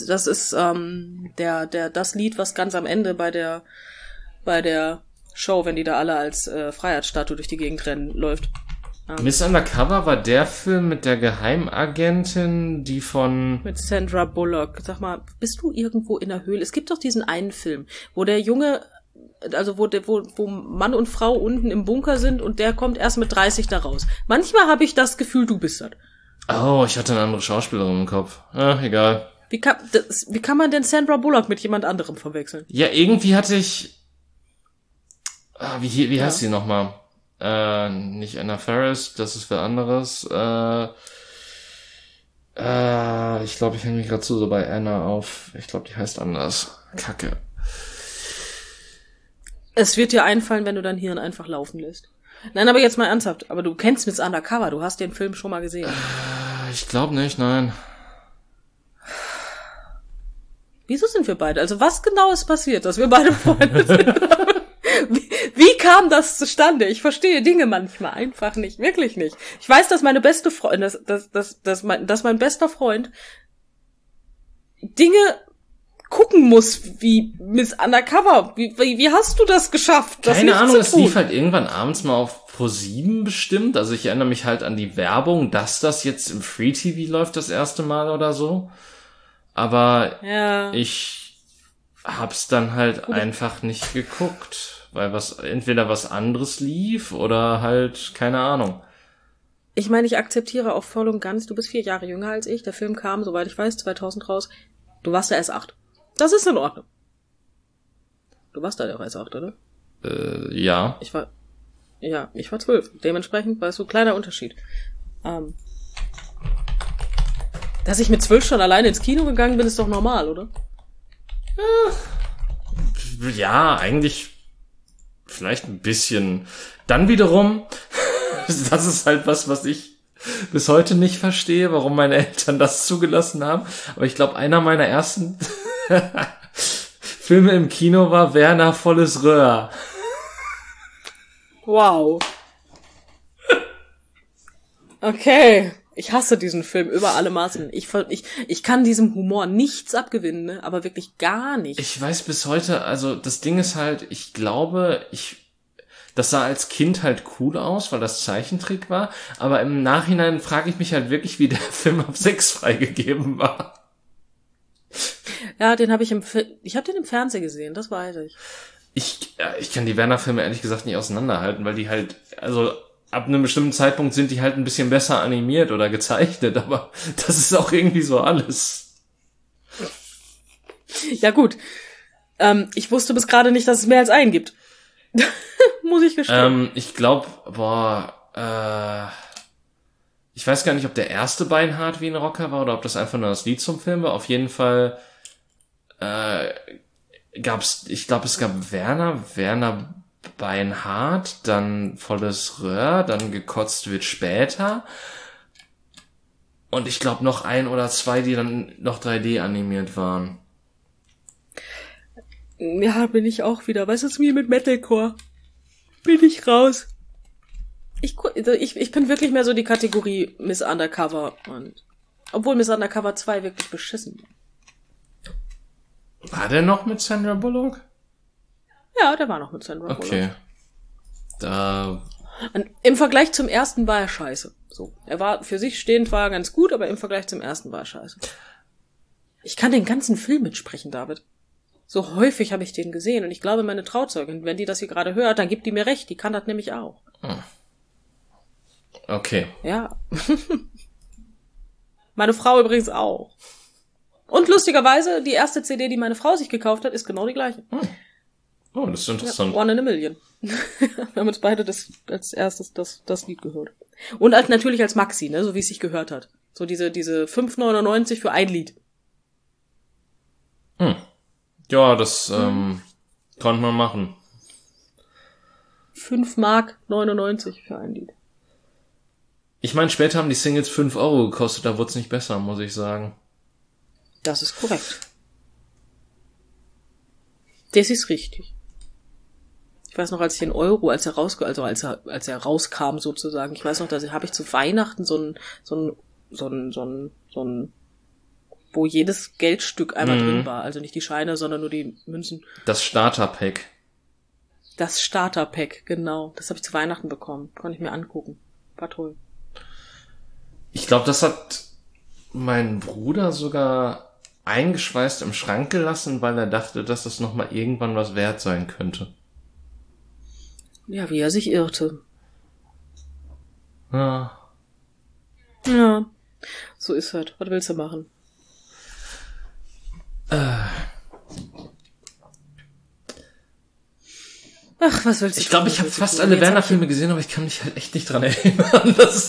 Lied, was ganz am Ende bei der Show, wenn die da alle als Freiheitsstatue durch die Gegend rennen, läuft. Miss Undercover war der Film mit der Geheimagentin, die mit Sandra Bullock. Sag mal, bist du irgendwo in der Höhle? Es gibt doch diesen einen Film, wo der Junge, also wo Mann und Frau unten im Bunker sind und der kommt erst mit 30 da raus. Manchmal habe ich das Gefühl, du bist das. Oh, ich hatte eine andere Schauspielerin im Kopf. Egal. Wie kann man denn Sandra Bullock mit jemand anderem verwechseln? Ja, irgendwie hatte ich... Wie heißt sie nochmal? Nicht Anna Faris, das ist wer anderes. Ich glaube, ich hänge mich gerade so bei Anna auf. Ich glaube, die heißt anders. Kacke. Es wird dir einfallen, wenn du dein Hirn einfach laufen lässt. Nein, aber jetzt mal ernsthaft. Aber du kennst Miss Undercover, du hast den Film schon mal gesehen. Ich glaube nicht, nein. Wieso sind wir beide? Also was genau ist passiert, dass wir beide Freunde sind? Wie kam das zustande? Ich verstehe Dinge manchmal einfach nicht, wirklich nicht. Ich weiß, dass meine beste Freundin, dass mein bester Freund Dinge gucken muss wie Miss Undercover. Wie hast du das geschafft? Das Keine Ahnung, es tun? lief halt irgendwann abends mal auf Pro7 bestimmt. Also ich erinnere mich halt an die Werbung, dass das jetzt im Free TV läuft das erste Mal oder so. Aber ich hab's dann halt einfach nicht geguckt, weil entweder was anderes lief oder halt keine Ahnung. Ich meine, ich akzeptiere auch voll und ganz, du bist 4 Jahre jünger als ich. Der Film kam, soweit ich weiß, 2000 raus. Du warst da erst 8. Das ist in Ordnung. Du warst da ja auch erst 8, oder? Ja. Ich war 12. Dementsprechend, weißt du, kleiner Unterschied. Dass ich mit 12 schon alleine ins Kino gegangen bin, ist doch normal, oder? Ja, eigentlich vielleicht ein bisschen. Dann wiederum, das ist halt was ich bis heute nicht verstehe, warum meine Eltern das zugelassen haben. Aber ich glaube, einer meiner ersten Filme im Kino war Werner volles Röhr. Wow. Okay. Ich hasse diesen Film über alle Maßen. Ich kann diesem Humor nichts abgewinnen, ne? Aber wirklich gar nicht. Ich weiß bis heute, also das Ding ist halt, ich glaube, das sah als Kind halt cool aus, weil das Zeichentrick war, aber im Nachhinein frage ich mich halt wirklich, wie der Film ab 6 freigegeben war. Ja, den habe ich ich habe den im Fernsehen gesehen, das weiß ich. Ich kann die Werner-Filme ehrlich gesagt nicht auseinanderhalten, weil die halt, also ab einem bestimmten Zeitpunkt sind die halt ein bisschen besser animiert oder gezeichnet, aber das ist auch irgendwie so alles. Ja gut, Ich wusste bis gerade nicht, dass es mehr als einen gibt. Muss ich gestehen. Ich glaube, ich weiß gar nicht, ob der erste Beinhardt wie ein Rocker war oder ob das einfach nur das Lied zum Film war. Auf jeden Fall es gab Werner Beinhardt, dann Volles Röhr, dann Gekotzt wird später. Und ich glaube noch ein oder zwei, die dann noch 3D animiert waren. Ja, bin ich auch wieder. Was ist mir mit Metalcore? Bin ich raus. Ich bin wirklich mehr so die Kategorie Miss Undercover. Und obwohl Miss Undercover 2 wirklich beschissen war. War der noch mit Sandra Bullock? Ja, der war noch mit Sandra Bullock. Okay. Im Vergleich zum ersten war er scheiße. So. Er war für sich stehend, war er ganz gut, aber im Vergleich zum ersten war er scheiße. Ich kann den ganzen Film mitsprechen, David. So häufig habe ich den gesehen und ich glaube, meine Trauzeugin, wenn die das hier gerade hört, dann gibt die mir recht, die kann das nämlich auch. Okay. Ja. Meine Frau übrigens auch. Und lustigerweise, die erste CD, die meine Frau sich gekauft hat, ist genau die gleiche. Oh, das ist interessant. Ja, One in a Million. Wir haben uns beide als erstes das Lied gehört. Und natürlich als Maxi, ne, so wie es sich gehört hat. So diese 5,99 für ein Lied. Ja, das konnte man machen. 5,99 Mark für ein Lied. Ich meine, später haben die Singles 5 Euro gekostet, da wurde es nicht besser, muss ich sagen. Das ist korrekt. Das ist richtig. Ich weiß noch, als ich den Euro, als er rauskam sozusagen, ich weiß noch, da habe ich zu Weihnachten so ein, wo jedes Geldstück einmal drin war. Also nicht die Scheine, sondern nur die Münzen. Das Starter-Pack. Das Starter-Pack, genau. Das habe ich zu Weihnachten bekommen. Konnte ich mir angucken. War toll. Ich glaube, das hat mein Bruder sogar eingeschweißt im Schrank gelassen, weil er dachte, dass das nochmal irgendwann was wert sein könnte. Ja, wie er sich irrte. Ja. Ja, so ist halt. Was willst du machen? Ach, was willst du? Ich glaube, ich habe fast alle Werner-Filme gesehen, aber ich kann mich halt echt nicht dran erinnern. Das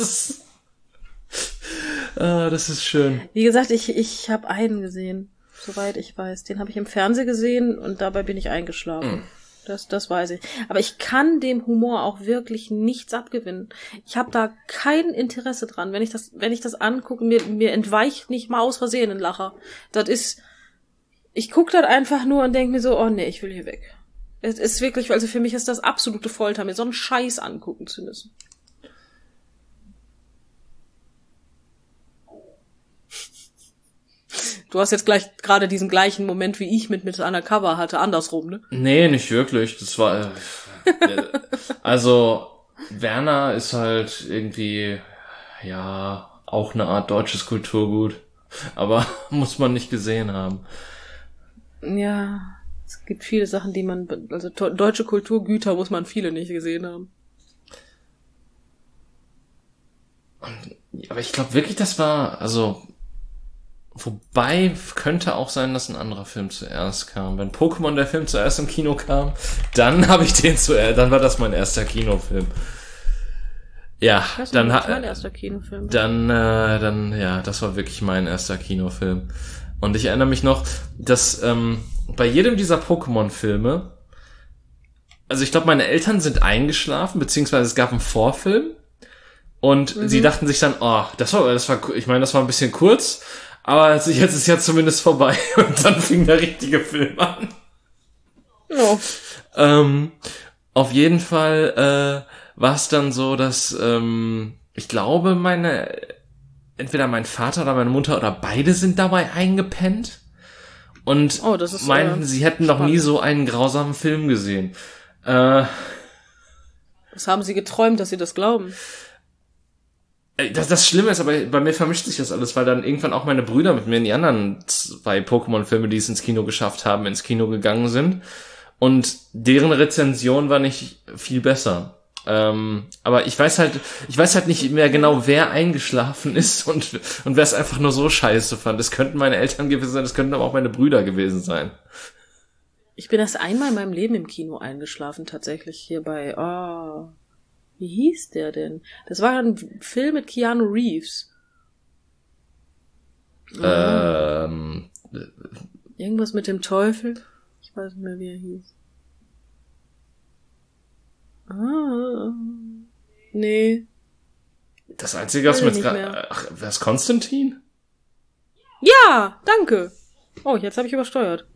ist schön. Wie gesagt, ich habe einen gesehen, soweit ich weiß. Den habe ich im Fernsehen gesehen und dabei bin ich eingeschlafen. Das weiß ich. Aber ich kann dem Humor auch wirklich nichts abgewinnen. Ich habe da kein Interesse dran. Wenn ich das angucke, mir entweicht nicht mal aus Versehen ein Lacher. Ich gucke das einfach nur und denke mir so, oh nee, ich will hier weg. Es ist wirklich, also für mich ist das absolute Folter, mir so einen Scheiß angucken zu müssen. Du hast jetzt gleich gerade diesen gleichen Moment, wie ich mit Undercover hatte, andersrum, ne? Nee, nicht wirklich. Das war, also, Werner ist halt irgendwie, ja, auch eine Art deutsches Kulturgut. Aber muss man nicht gesehen haben. Ja, es gibt viele Sachen, also deutsche Kulturgüter muss man viele nicht gesehen haben. Aber ich glaube wirklich, das war, also, wobei könnte auch sein, dass ein anderer Film zuerst kam. Wenn Pokémon der Film zuerst im Kino kam, dann habe ich dann war das mein erster Kinofilm. Ja, dann mein erster Kinofilm. Ja, das war wirklich mein erster Kinofilm. Und ich erinnere mich noch, dass bei jedem dieser Pokémon-Filme, also ich glaube, meine Eltern sind eingeschlafen, beziehungsweise es gab einen Vorfilm und sie dachten sich dann, oh, das war, ich meine, das war ein bisschen kurz, aber jetzt ist ja zumindest vorbei. Und dann fing der richtige Film an. Ja. Auf jeden Fall war es dann so, dass ich glaube, entweder mein Vater oder meine Mutter oder beide sind dabei eingepennt und meinten, sie hätten noch nie so einen grausamen Film gesehen. Was haben sie geträumt, dass sie das glauben? Das Schlimme ist, aber bei mir vermischt sich das alles, weil dann irgendwann auch meine Brüder mit mir in die anderen 2 Pokémon-Filme, die es ins Kino geschafft haben, ins Kino gegangen sind. Und deren Rezension war nicht viel besser. Aber ich weiß halt nicht mehr genau, wer eingeschlafen ist und wer es einfach nur so scheiße fand. Das könnten meine Eltern gewesen sein, das könnten aber auch meine Brüder gewesen sein. Ich bin erst einmal in meinem Leben im Kino eingeschlafen, tatsächlich hier bei, wie hieß der denn? Das war ein Film mit Keanu Reeves. Irgendwas mit dem Teufel? Ich weiß nicht mehr, wie er hieß. Nee. Das Einzige, was mir jetzt gerade... Ach, wer ist Konstantin? Ja, danke. Oh, jetzt habe ich übersteuert.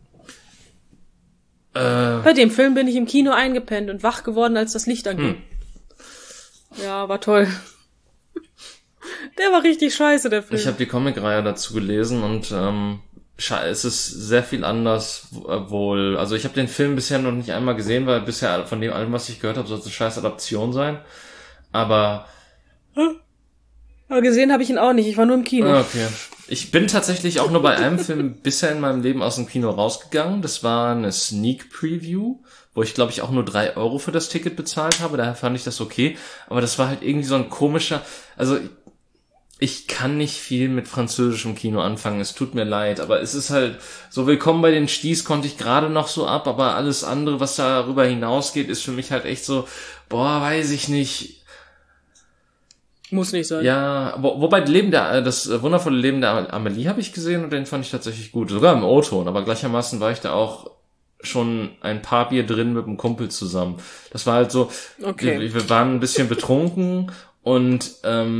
Bei dem Film bin ich im Kino eingepennt und wach geworden, als das Licht anging. Ja, war toll. Der war richtig scheiße, der Film. Ich habe die Comicreihe dazu gelesen und es ist sehr viel anders wohl. Also ich habe den Film bisher noch nicht einmal gesehen, weil bisher von dem allem, was ich gehört habe, soll es eine scheiß Adaption sein. Aber gesehen habe ich ihn auch nicht. Ich war nur im Kino. Okay. Ich bin tatsächlich auch nur bei einem Film bisher in meinem Leben aus dem Kino rausgegangen. Das war eine Sneak Preview, wo ich, glaube ich, auch nur 3 Euro für das Ticket bezahlt habe. Daher fand ich das okay. Aber das war halt irgendwie so ein komischer... Also ich kann nicht viel mit französischem Kino anfangen. Es tut mir leid. Aber es ist halt so, Willkommen bei den Sties konnte ich gerade noch so ab. Aber alles andere, was darüber hinausgeht, ist für mich halt echt so... Weiß ich nicht... Muss nicht sein. Ja, wobei das wundervolle Leben der Amelie habe ich gesehen und den fand ich tatsächlich gut. Sogar im O-Ton, aber gleichermaßen war ich da auch schon ein paar Bier drin mit einem Kumpel zusammen. Das war halt so, okay. Wir waren ein bisschen betrunken und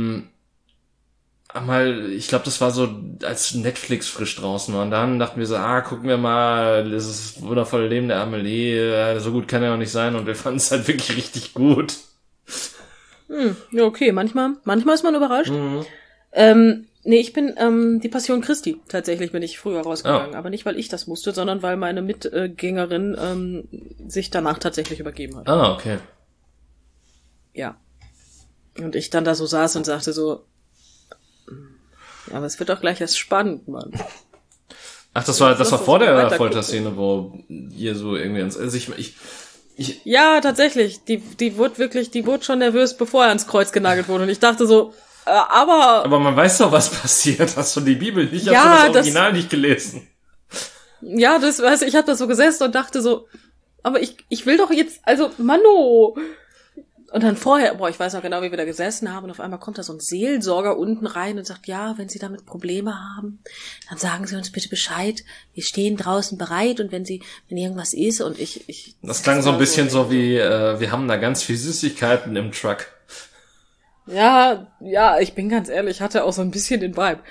ich glaube, das war so, als Netflix frisch draußen war. Und dann dachten wir so, gucken wir mal, das ist das wundervolle Leben der Amelie, so gut kann er auch nicht sein und wir fanden es halt wirklich richtig gut. Ja, okay, manchmal ist man überrascht. Nee, ich bin die Passion Christi. Tatsächlich bin ich früher rausgegangen. Aber nicht, weil ich das musste, sondern weil meine Mitgängerin sich danach tatsächlich übergeben hat. Okay. Ja. Und ich dann da so saß und sagte so, ja, aber es wird doch gleich erst spannend, Mann. Ach, das war vor der Folterszene, wo ihr so irgendwie ja, tatsächlich. Die wurde schon nervös, bevor er ans Kreuz genagelt wurde. Und ich dachte so, aber man weiß doch, was passiert. Hast du die Bibel nicht? Ja, hast du das Original nicht gelesen? Ja, ich habe da so gesessen und dachte so, aber ich will doch jetzt, also, Mano. Und dann vorher, ich weiß noch genau, wie wir da gesessen haben und auf einmal kommt da so ein Seelsorger unten rein und sagt, ja, wenn Sie damit Probleme haben, dann sagen Sie uns bitte Bescheid. Wir stehen draußen bereit und wenn irgendwas ist und ich das klang so ein bisschen so wie, wir haben da ganz viel Süßigkeiten im Truck. Ja, ich bin ganz ehrlich, ich hatte auch so ein bisschen den Vibe.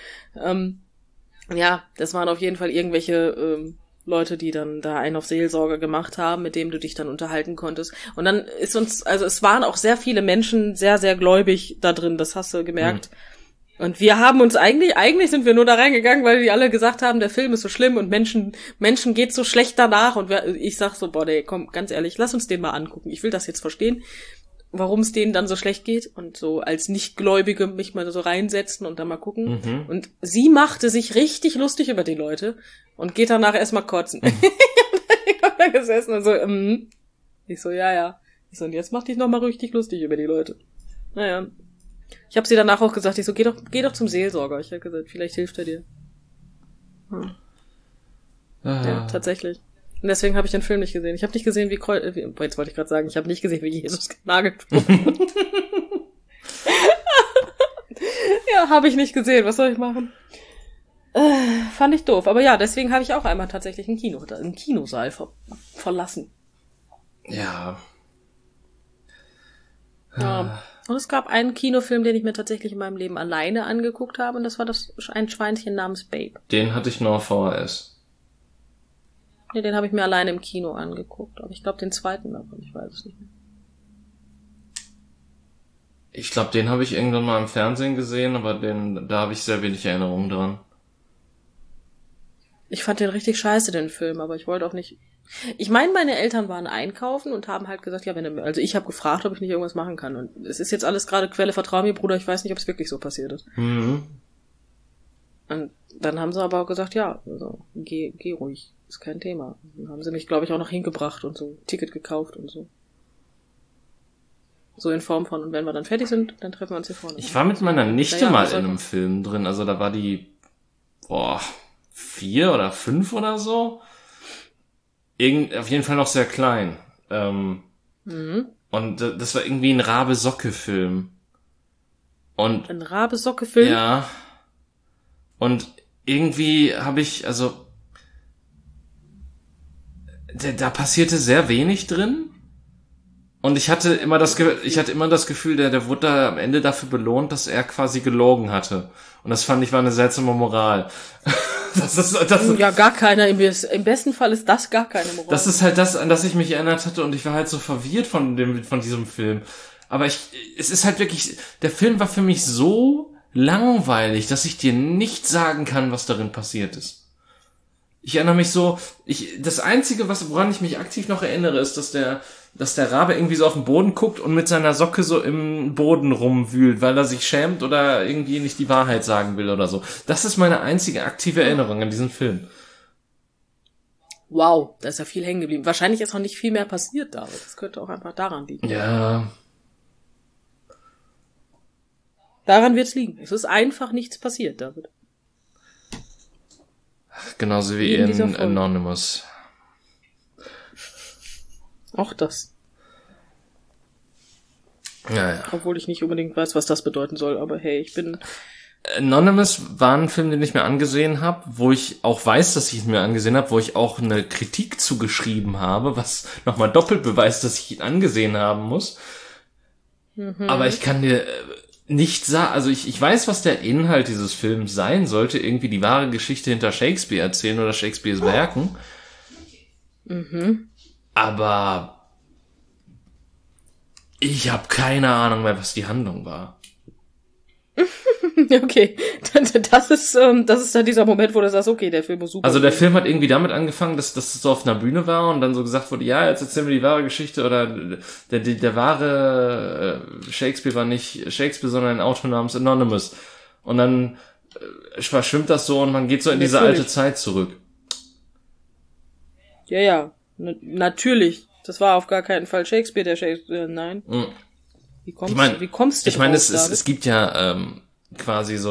Ja, das waren auf jeden Fall irgendwelche Leute, die dann da einen auf Seelsorge gemacht haben, mit dem du dich dann unterhalten konntest. Und dann ist es waren auch sehr viele Menschen sehr, sehr gläubig da drin, das hast du gemerkt. Und wir haben uns eigentlich sind wir nur da reingegangen, weil die alle gesagt haben, der Film ist so schlimm und Menschen geht's so schlecht danach. Und ich sag so, nee, komm, ganz ehrlich, lass uns den mal angucken. Ich will das jetzt verstehen, warum es denen dann so schlecht geht und so als Nichtgläubige mich mal so reinsetzen und dann mal gucken. Und sie machte sich richtig lustig über die Leute und geht danach erstmal kotzen. Ich hab da gesessen und so, Ich so, ja. Ich so, und jetzt mach dich nochmal richtig lustig über die Leute. Naja. Ich habe sie danach auch gesagt, ich so, geh doch zum Seelsorger. Ich habe gesagt, vielleicht hilft er dir. Ja, tatsächlich. Und deswegen habe ich den Film nicht gesehen. Ich habe nicht gesehen, jetzt wollte ich gerade sagen, ich habe nicht gesehen, wie Jesus genagelt wurde. Ja, habe ich nicht gesehen. Was soll ich machen? Fand ich doof. Aber ja, deswegen habe ich auch einmal tatsächlich einen Kinosaal verlassen. Ja. Ja. Und es gab einen Kinofilm, den ich mir tatsächlich in meinem Leben alleine angeguckt habe. Und das war ein Schweinchen namens Babe. Den hatte ich nur auf VHS. Nee, den habe ich mir alleine im Kino angeguckt. Aber ich glaube, den zweiten davon, ich weiß es nicht mehr. Ich glaube, den habe ich irgendwann mal im Fernsehen gesehen, aber da habe ich sehr wenig Erinnerungen dran. Ich fand den richtig scheiße, den Film, aber ich wollte auch nicht... Ich meine, meine Eltern waren einkaufen und haben halt gesagt, ja, also ich habe gefragt, ob ich nicht irgendwas machen kann. Und es ist jetzt alles gerade Quelle, vertrau mir, Bruder, ich weiß nicht, ob es wirklich so passiert ist. Und dann haben sie aber auch gesagt, ja, also, geh ruhig, ist kein Thema. Dann haben sie mich, glaube ich, auch noch hingebracht und so, Ticket gekauft und so. So in Form von, und wenn wir dann fertig sind, dann treffen wir uns hier vorne. Ich war mit meiner Nichte mal in einem Film drin, also da war die, 4 oder 5 oder so. auf jeden Fall noch sehr klein. Und das war irgendwie ein Rabe-Socke-Film. Und ein Rabe-Socke-Film? Ja. Und irgendwie habe ich, also da passierte sehr wenig drin. Und ich hatte immer das Gefühl, der wurde da am Ende dafür belohnt, dass er quasi gelogen hatte. Und das fand ich war eine seltsame Moral. Das ist ja, gar keine. Im besten Fall ist das gar keine Moral. Das ist halt das, an das ich mich erinnert hatte, und ich war halt so verwirrt von diesem Film. Aber es ist halt wirklich, der Film war für mich so langweilig, dass ich dir nicht sagen kann, was darin passiert ist. Ich erinnere mich so, das Einzige, woran ich mich aktiv noch erinnere, ist, dass der Rabe irgendwie so auf den Boden guckt und mit seiner Socke so im Boden rumwühlt, weil er sich schämt oder irgendwie nicht die Wahrheit sagen will oder so. Das ist meine einzige aktive Erinnerung an diesen Film. Wow, da ist ja viel hängen geblieben. Wahrscheinlich ist noch nicht viel mehr passiert, David. Das könnte auch einfach daran liegen. Ja. Daran wird's liegen. Es ist einfach nichts passiert, David. Genauso wie in Anonymous. Auch das. Ja. Obwohl ich nicht unbedingt weiß, was das bedeuten soll, aber hey, Anonymous war ein Film, den ich mir angesehen habe, wo ich auch weiß, dass ich ihn mir angesehen habe, wo ich auch eine Kritik zugeschrieben habe, was nochmal doppelt beweist, dass ich ihn angesehen haben muss. Aber ich kann dir nicht sagen, also ich weiß, was der Inhalt dieses Films sein sollte, irgendwie die wahre Geschichte hinter Shakespeare erzählen oder Shakespeares Werken. Aber ich habe keine Ahnung mehr, was die Handlung war. Okay, das ist dann dieser Moment, wo du sagst, okay, der Film ist super. Also der Film hat irgendwie damit angefangen, dass das so auf einer Bühne war und dann so gesagt wurde, ja, jetzt erzählen wir die wahre Geschichte, oder der wahre Shakespeare war nicht Shakespeare, sondern ein Autor namens Anonymous. Und dann verschwimmt das so und man geht so in diese alte Zeit zurück. Ja, natürlich. Das war auf gar keinen Fall Shakespeare, der Shakespeare, nein. Wie kommst du Ich meine, es gibt ja quasi so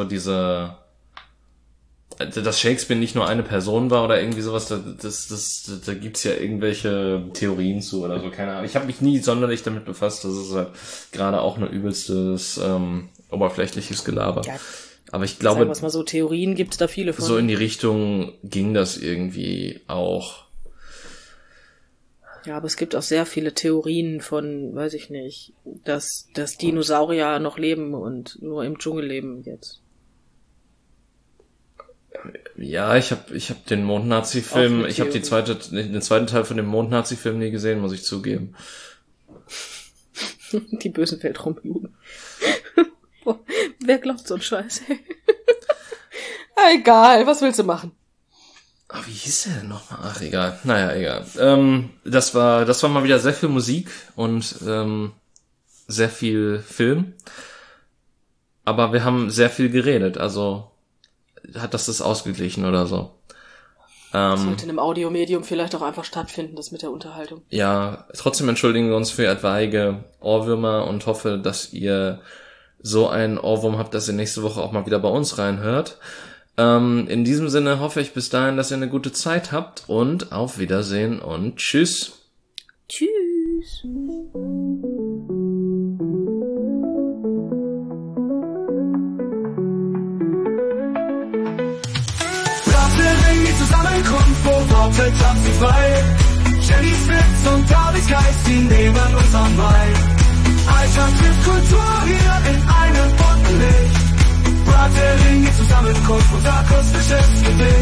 dass Shakespeare nicht nur eine Person war oder irgendwie sowas, da gibt's ja irgendwelche Theorien zu oder so, keine Ahnung. Ich habe mich nie sonderlich damit befasst, das ist halt gerade auch nur übelstes oberflächliches Gelaber. Ja, aber ich glaube, sagen wir mal so, Theorien gibt's da viele von. So in die Richtung ging das irgendwie auch. Ja, aber es gibt auch sehr viele Theorien von, weiß ich nicht, dass Dinosaurier noch leben und nur im Dschungel leben jetzt. Ja, ich hab den Mond-Nazi-Film, ich habe den zweiten Teil von dem Mond-Nazi-Film nie gesehen, muss ich zugeben. Die bösen Weltraumjuden. Wer glaubt so einen Scheiß? Egal, was willst du machen? Ach, wie hieß der denn nochmal? Ach, egal. Naja, egal. Das war mal wieder sehr viel Musik und sehr viel Film. Aber wir haben sehr viel geredet, also hat das ausgeglichen oder so. Das sollte in einem Audiomedium vielleicht auch einfach stattfinden, das mit der Unterhaltung. Ja, trotzdem entschuldigen wir uns für etwaige Ohrwürmer und hoffe, dass ihr so einen Ohrwurm habt, dass ihr nächste Woche auch mal wieder bei uns reinhört. In diesem Sinne hoffe ich bis dahin, dass ihr eine gute Zeit habt und auf Wiedersehen und tschüss. Tschüss. Die Zusammenkunft, wo Worte tanzen frei. Jennys Witz und Davids Geist, die nehmen uns an Mai. Alltag trifft Kultur hier in einem bunten Licht. Der Ring, die Zusammenkunft und akustisches Gedicht.